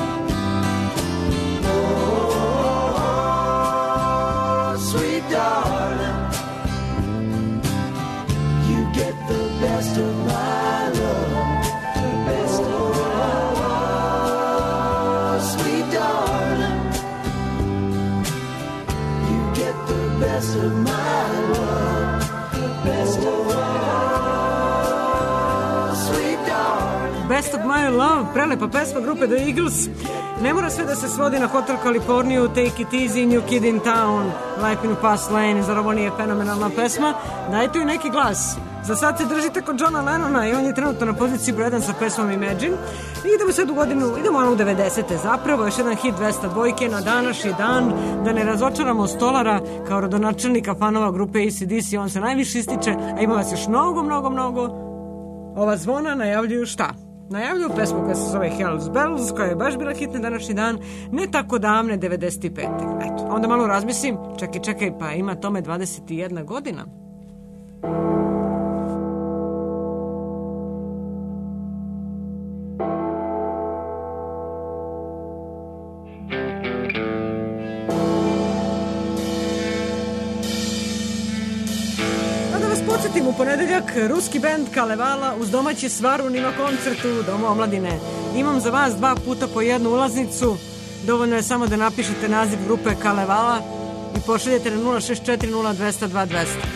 Oh, sweet darling, you get the best of my love. The best of my love. Sweet darling, you get the best of my love. The best of my love. Sweet darling. Best of My Love, prelepa pesma grupe The Eagles. Ne mora sve da se svodi na Hotel Kaliforniju, Take It Easy, New Kid in Town, Life in a Fast Lane. Zar ovo nije fenomenalna pesma? Dajte ju neki glas. Za sad se držite kod Johna Lennona i on je trenutno na poziciji broj jedan sa pesmom Imagine. I idemo sad u godinu, idemo ono u devedesete zapravo, još jedan hit dvesta dvojke na današnji dan, da ne razočaramo Stolara kao rodonačelnika fanova grupe A C D C, on se najviše ističe, a ima vas još mnogo, mnogo, mnogo. Ova zvona najavljuju šta? Najavljuju pesmu koja se zove Hell's Bells, koja je baš bila hit na današnji dan, ne tako davne, devedeset pete. Eto, onda malo razmislim, čekaj, čekaj, pa ima tome dvadeset jedna godina. U ponedeljak ruski bend Kalevala uz domaći Svarun ima koncert u Domu omladine. Imam za vas dva puta po jednu ulaznicu. Dovoljno je samo da napišete naziv grupe Kalevala i pošaljete na nula šest četiri nula dva zero dva dva zero zero.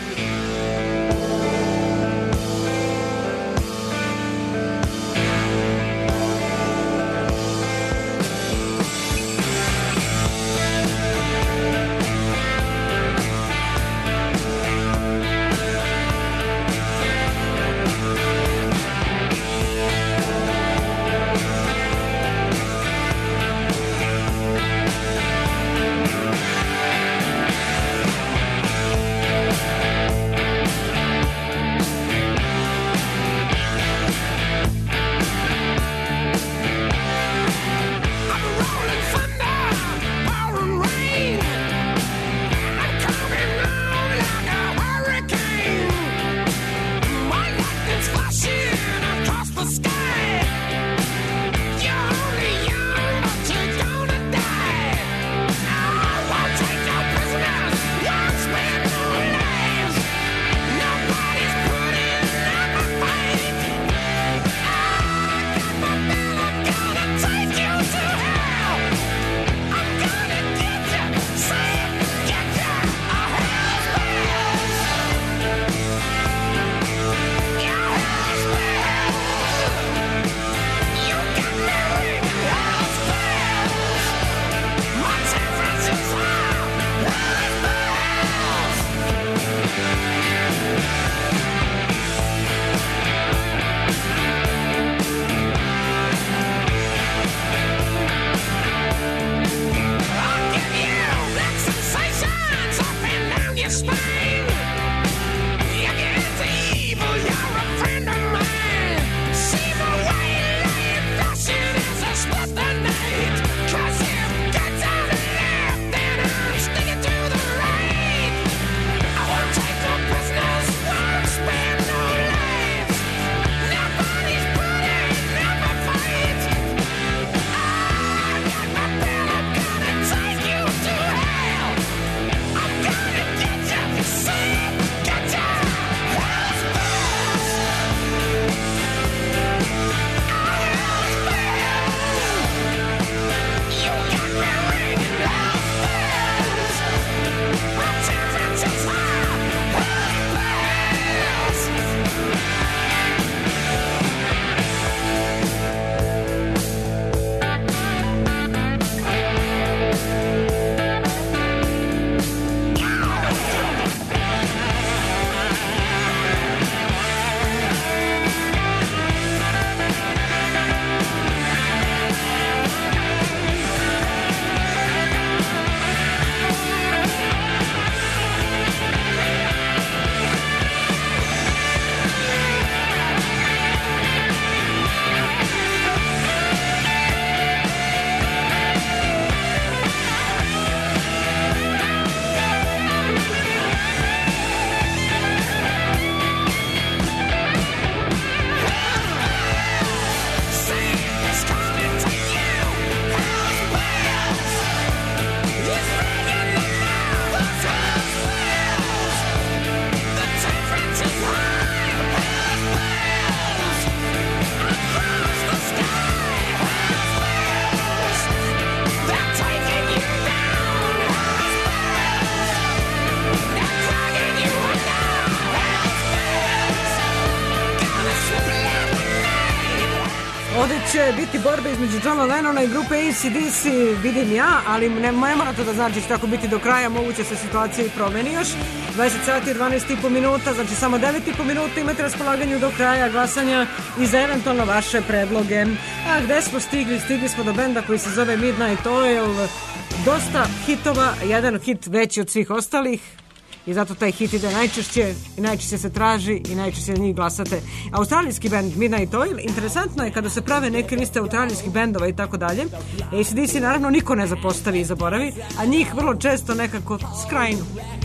će biti borba između Johna Lennona i grupe A C D C, vidim ja, ali ne, ne mora to da znači će tako biti do kraja, moguće se situacija i promeni još. dvadeset sati i dvanaest i po minuta, znači samo devet i po minuta imate raspolaganju do kraja glasanja i za eventualno vaše predloge. A gde smo stigli? Stigli smo do benda koji se zove Midnight Oil, dosta hitova, jedan hit veći od svih ostalih. I zato taj hit ide najčešće i najčešće se traži i najčešće njih glasate. Australijski band Midnight Oil, interesantno je kada se prave neke liste australijskih bendova i tako dalje. A C D C naravno niko ne zapostavi i zaboravi, a njih vrlo često nekako skrajnu.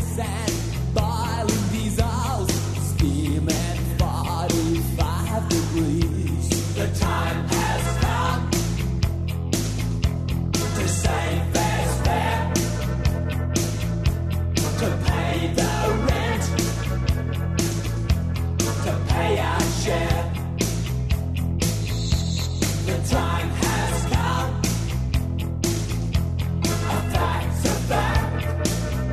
To pay the rent, to pay our share. The time has come, a fact's a fact.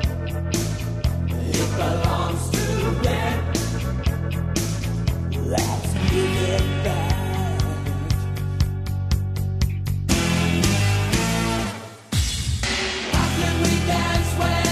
It belongs to them. Let's give it back. How can we dance when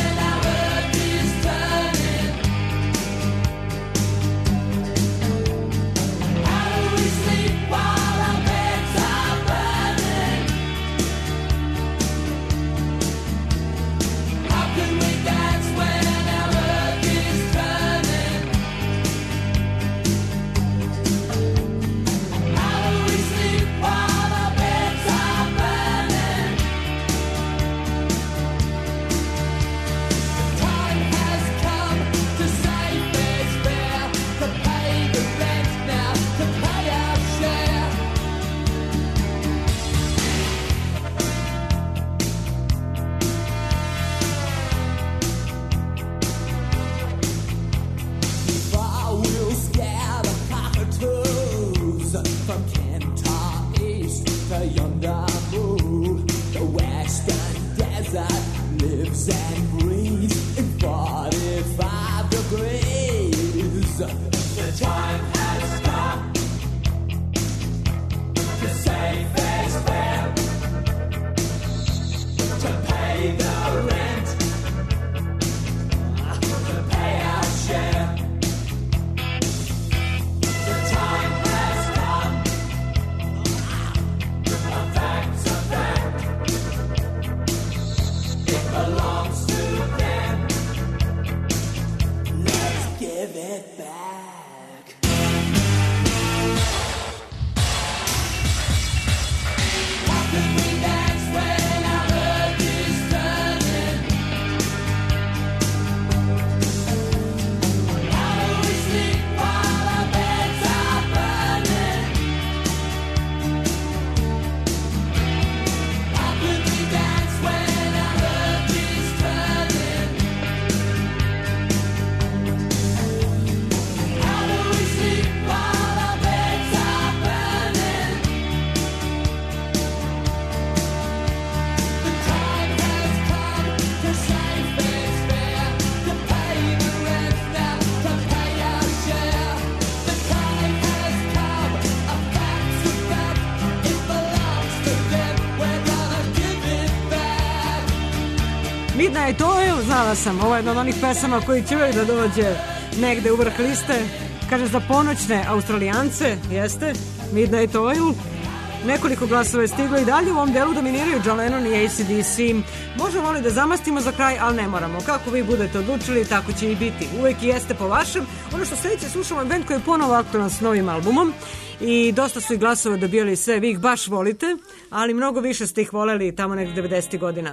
Midnight Oil, znala sam, ovo je jedna od onih pesama koji će uvijek da dođe negde u vrh liste. Kaže za ponoćne Australijance, jeste, Midnight Oil. Nekoliko glasova je stiglo i dalje u ovom delu dominiraju John Lennon i A C D C. Možemo li da zamastimo za kraj, ali ne moramo. Kako vi budete odlučili, tako će i biti. Uvijek i jeste po vašem. Ono što sljedeće slušamo je band koji je ponovo aktualan s novim albumom. I dosta su i glasova dobijali sve, vi ih baš volite, ali mnogo više ste ih voleli tamo nekde devedesetih godina.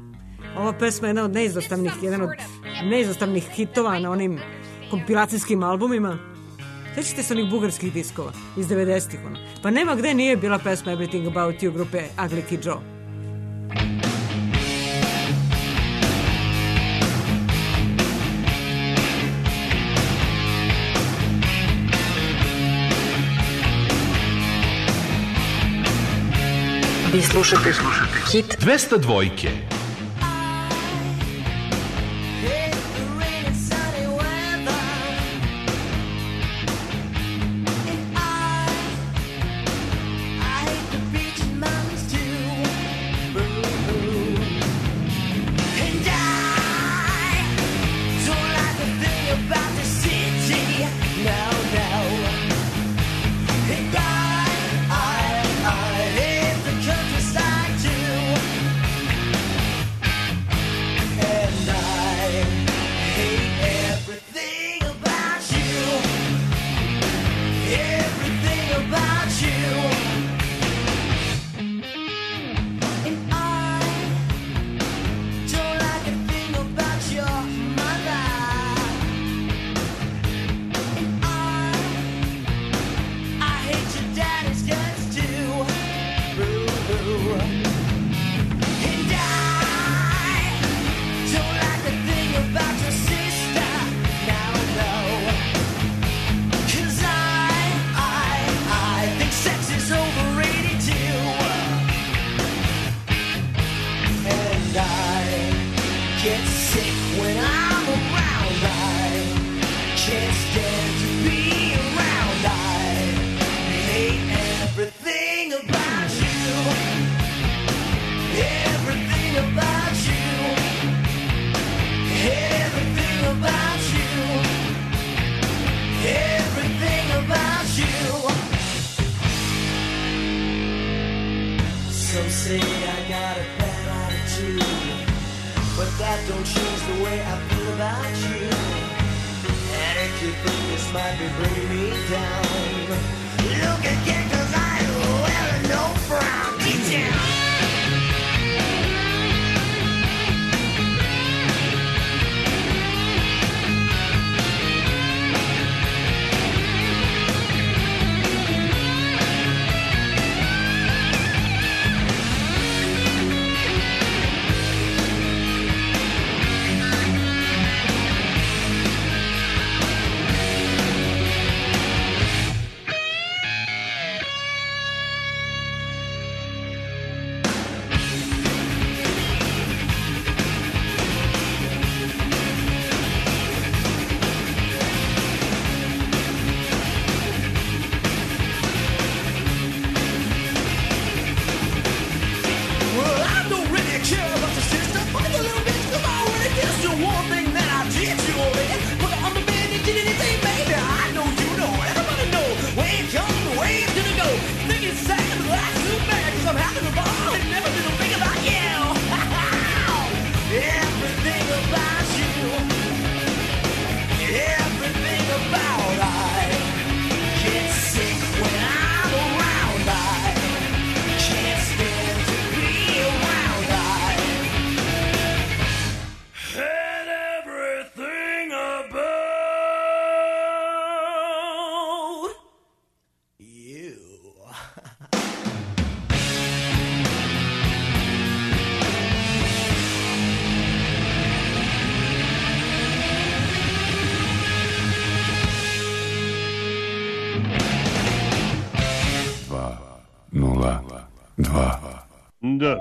Ova pesma je jedna od neizostavnih, jedan od neizostavnih hitova na onim kompilacijskim albumima. Sjećate se onih bugarskih diskova iz devedesetih ono. Pa nema gde nije bila pesma Everything About You grupe Ugly Kid Joe. Vi slušate, slušate hit dvesta dvojke. I hate the get sick when I'm around. I can't stand to be around. I hate everything about you. Everything about you. Everything about you. Everything about you. Some say I got a bad attitude, but that don't change the way I feel about you. And if you think this might be bringing me down, look again, cause I ain't wearing no frown. Deep down. Da.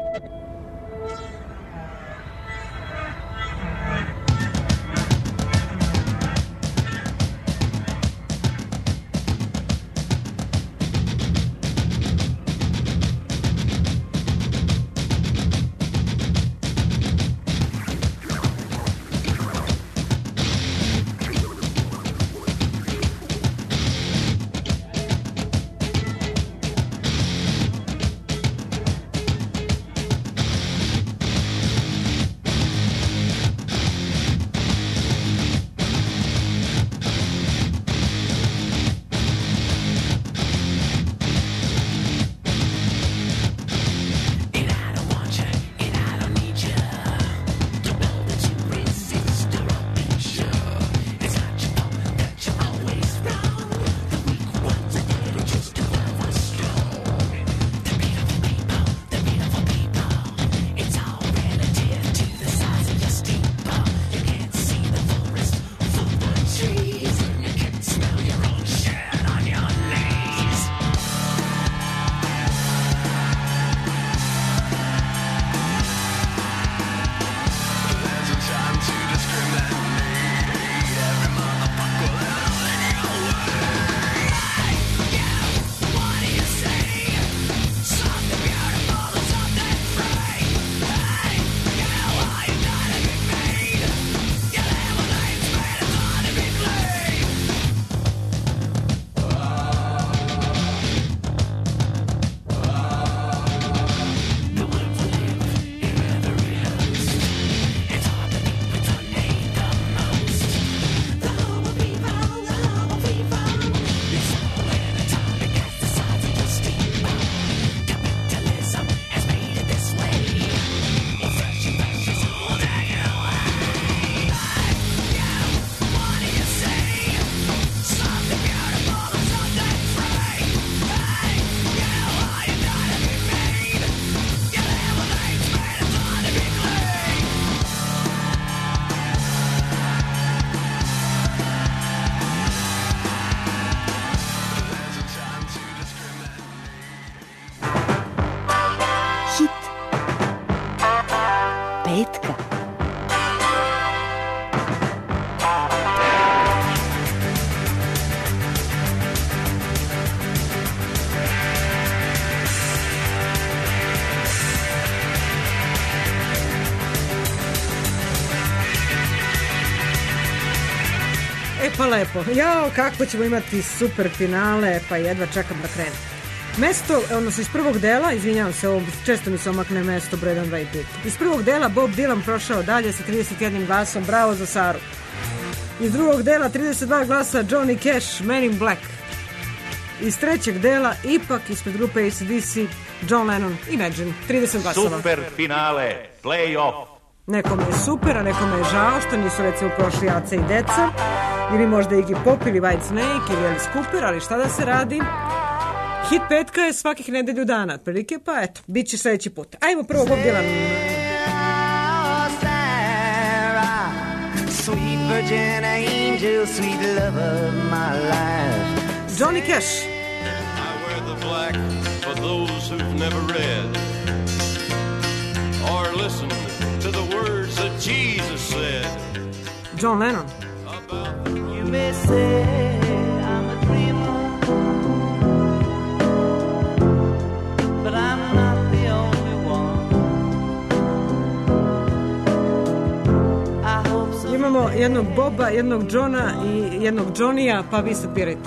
pa lepo. Jao, kako ćemo imati super finale, pa jedva čekam da krenu. Mesto, odnosno iz prvog dela, izvinjavam se, ovo često mi se omakne mesto broj jedan, dva i pet. Iz prvog dela Bob Dylan prošao dalje sa trideset jednim glasom, bravo za Saru. Iz drugog dela trideset dva glasa Johnny Cash, Men in Black. Iz trećeg dela ipak ispred grupe A C D C John Lennon, Imagine, trideset glasova. Super finale, play-off. Nekome je super, a nekome je žao što nisu recimo prošli Aca i Deca, ili možda Iggy Pop ili White Snake ili Alice Cooper, ali šta da se radi? Hit petka je svakih nedelju dana, otprilike, pa eto, bit će sledeći put. Ajmo prvo Bob Dylan. Sweet virgin angel, sweet love of my life. Johnny Cash. I wear the black for those who've never read or listened to the words that Jesus said. John Lennon. You may say I'm a dreamer, but I'm not the only one. I hope so. Imamo jednog Boba, jednog Johna i jednog Johnnyja, pa vi se pirajte.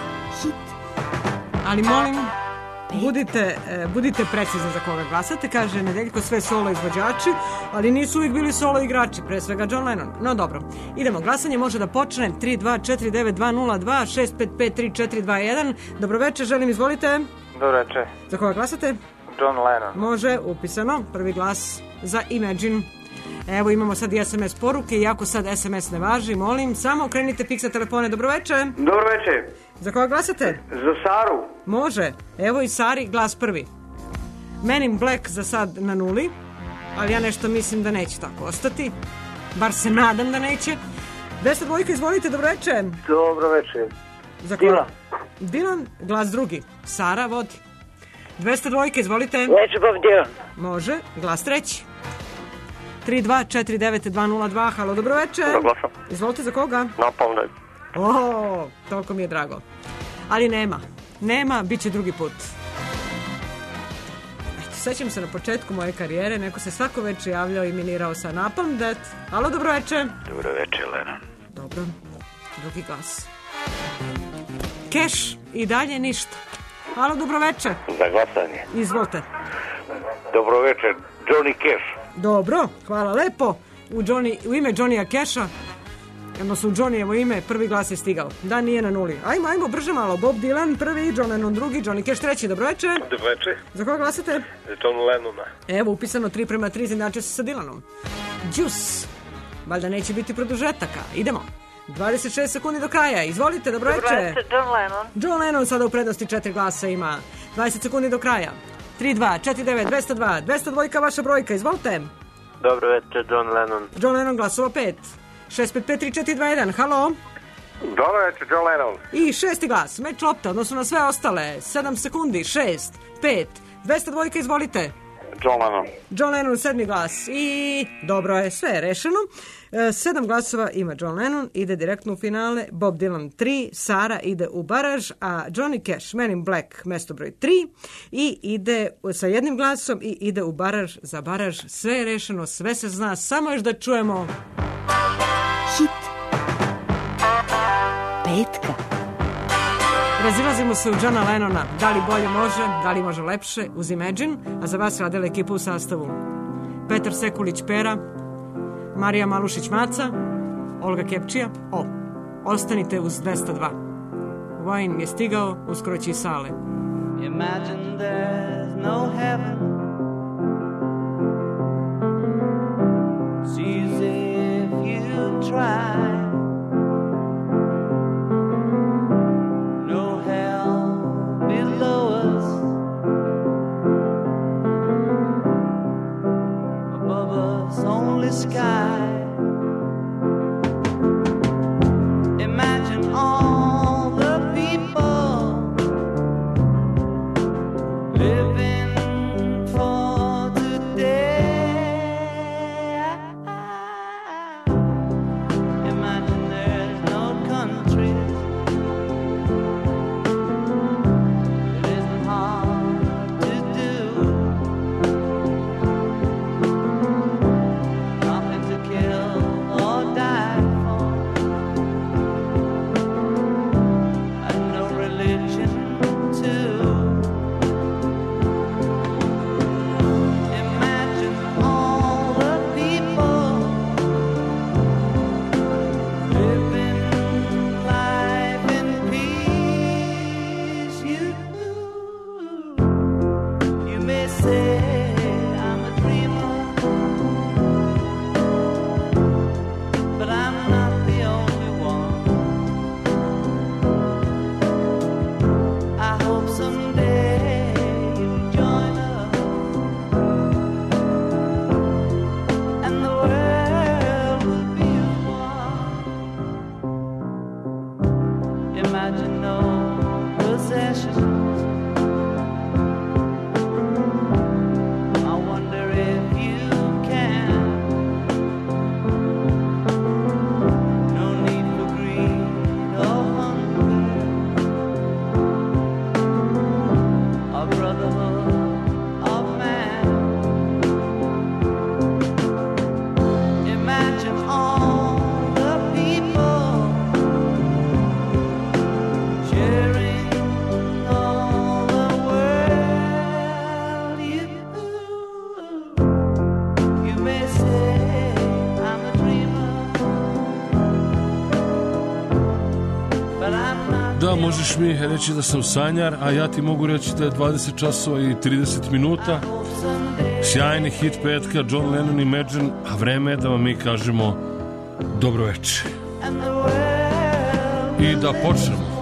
Ali molim, budite, budite precizni za koga glasate. Kaže Nedeljko, sve solo izvođači, ali nisu uvijek bili solo igrači, pre svega John Lennon. No dobro, idemo, glasanje može da počne tri dva četiri devet dva nula dva šest pet pet tri četiri dva jedan. Dobroveče, želim, izvolite. Dobroveče. Za koga glasate? John Lennon. Može, upisano, prvi glas za Imagine. Evo imamo sad i S M S poruke, iako sad S M S ne važi, molim, samo okrenite fiksa telefone. Dobroveče. Dobroveče. Za koga glasate? Za Saru. Može, evo i Sari, glas prvi. Men in Black za sad na nuli, ali ja nešto mislim da neće tako ostati, bar se nadam da neće. dvesta dva, izvolite, dobroveče. Dobroveče. Za koga? Dylan. Dylan, glas drugi. Sara vodi. dvesta dva, izvolite. Neće Bob Dylan. Može, glas treći. tri dva četiri devet dva nula dva, halo, dobroveče. Zaglasam. Izvolite, za koga? Napalm Dead. O, toliko mi je drago. Ali nema, nema, bit će drugi put. Eto, sećam se na početku moje karijere, neko se svako večer javljao i minirao sa Napalm Dead. Halo, dobroveče. Dobroveče, Lennon. Dobro, drugi glas. Cash, i dalje ništa. Halo, dobroveče. Za glasanje. Izvolite. Dobroveče, Johnny Cash. Dobro, hvala lepo. U, Johnny, u ime Johnnyja Casha, odnosno u Johnnyjevo ime, prvi glas je stigao. Da, nije na nuli. Ajmo, ajmo, brže malo. Bob Dylan prvi, John Lennon drugi, Johnny Cash treći. Dobroveče. Dobroveče. Za koga glasate? John Lennona. Evo, upisano tri prema tri, znači se sa Dylanom. Juice. Valjda neće biti produžetaka. Idemo. dvadeset šest sekundi do kraja. Izvolite, dobroveče. Dobroveče, John Lennon. John Lennon sada u prednosti, četiri glasa ima. dvadeset sekundi do kraja. tri dva četiri devet dvesta dva. dvesta dva vaša brojka, izvolite. Dobroveče, John Lennon. John Lennon glasova pet. šest pet pet tri četiri dva jedan, halo. Dobroveče, John Lennon. I šesti glas, meč lopta, odnosno na sve ostale. sedam sekundi, šest, pet, dvesta dva, izvolite. John Lennon. John Lennon, sedmi glas. I dobro je, sve je rešeno. E, sedam glasova ima John Lennon, ide direktno u finale. Bob Dylan tri, Sara ide u baraž, a Johnny Cash, Men in Black, mesto broj tri, i ide sa jednim glasom i ide u baraž za baraž. Sve je rešeno, sve se zna, samo još da čujemo hit petka. Razilazimo se u Johna Lennona. Da li bolje može, da li može lepše, uz Imagine, a za vas radila ekipa u sastavu Petar Sekulić Pera, Marija Malušić-Maca, Olga Kepčija. O, ostanite uz dvesta dva. Vojn je stigao, uskoro će i sale. Imagine there's no heaven. It's easy if you try. No hell below us. Above us only sky. Imagine all the people living možeš mi reći da sam sanjar, a ja ti mogu reći da je dvadeset časova i trideset minuta. Sjajni hit petka, John Lennon, Imagine, a vreme je da vam mi kažemo dobro večer. I da počnemo.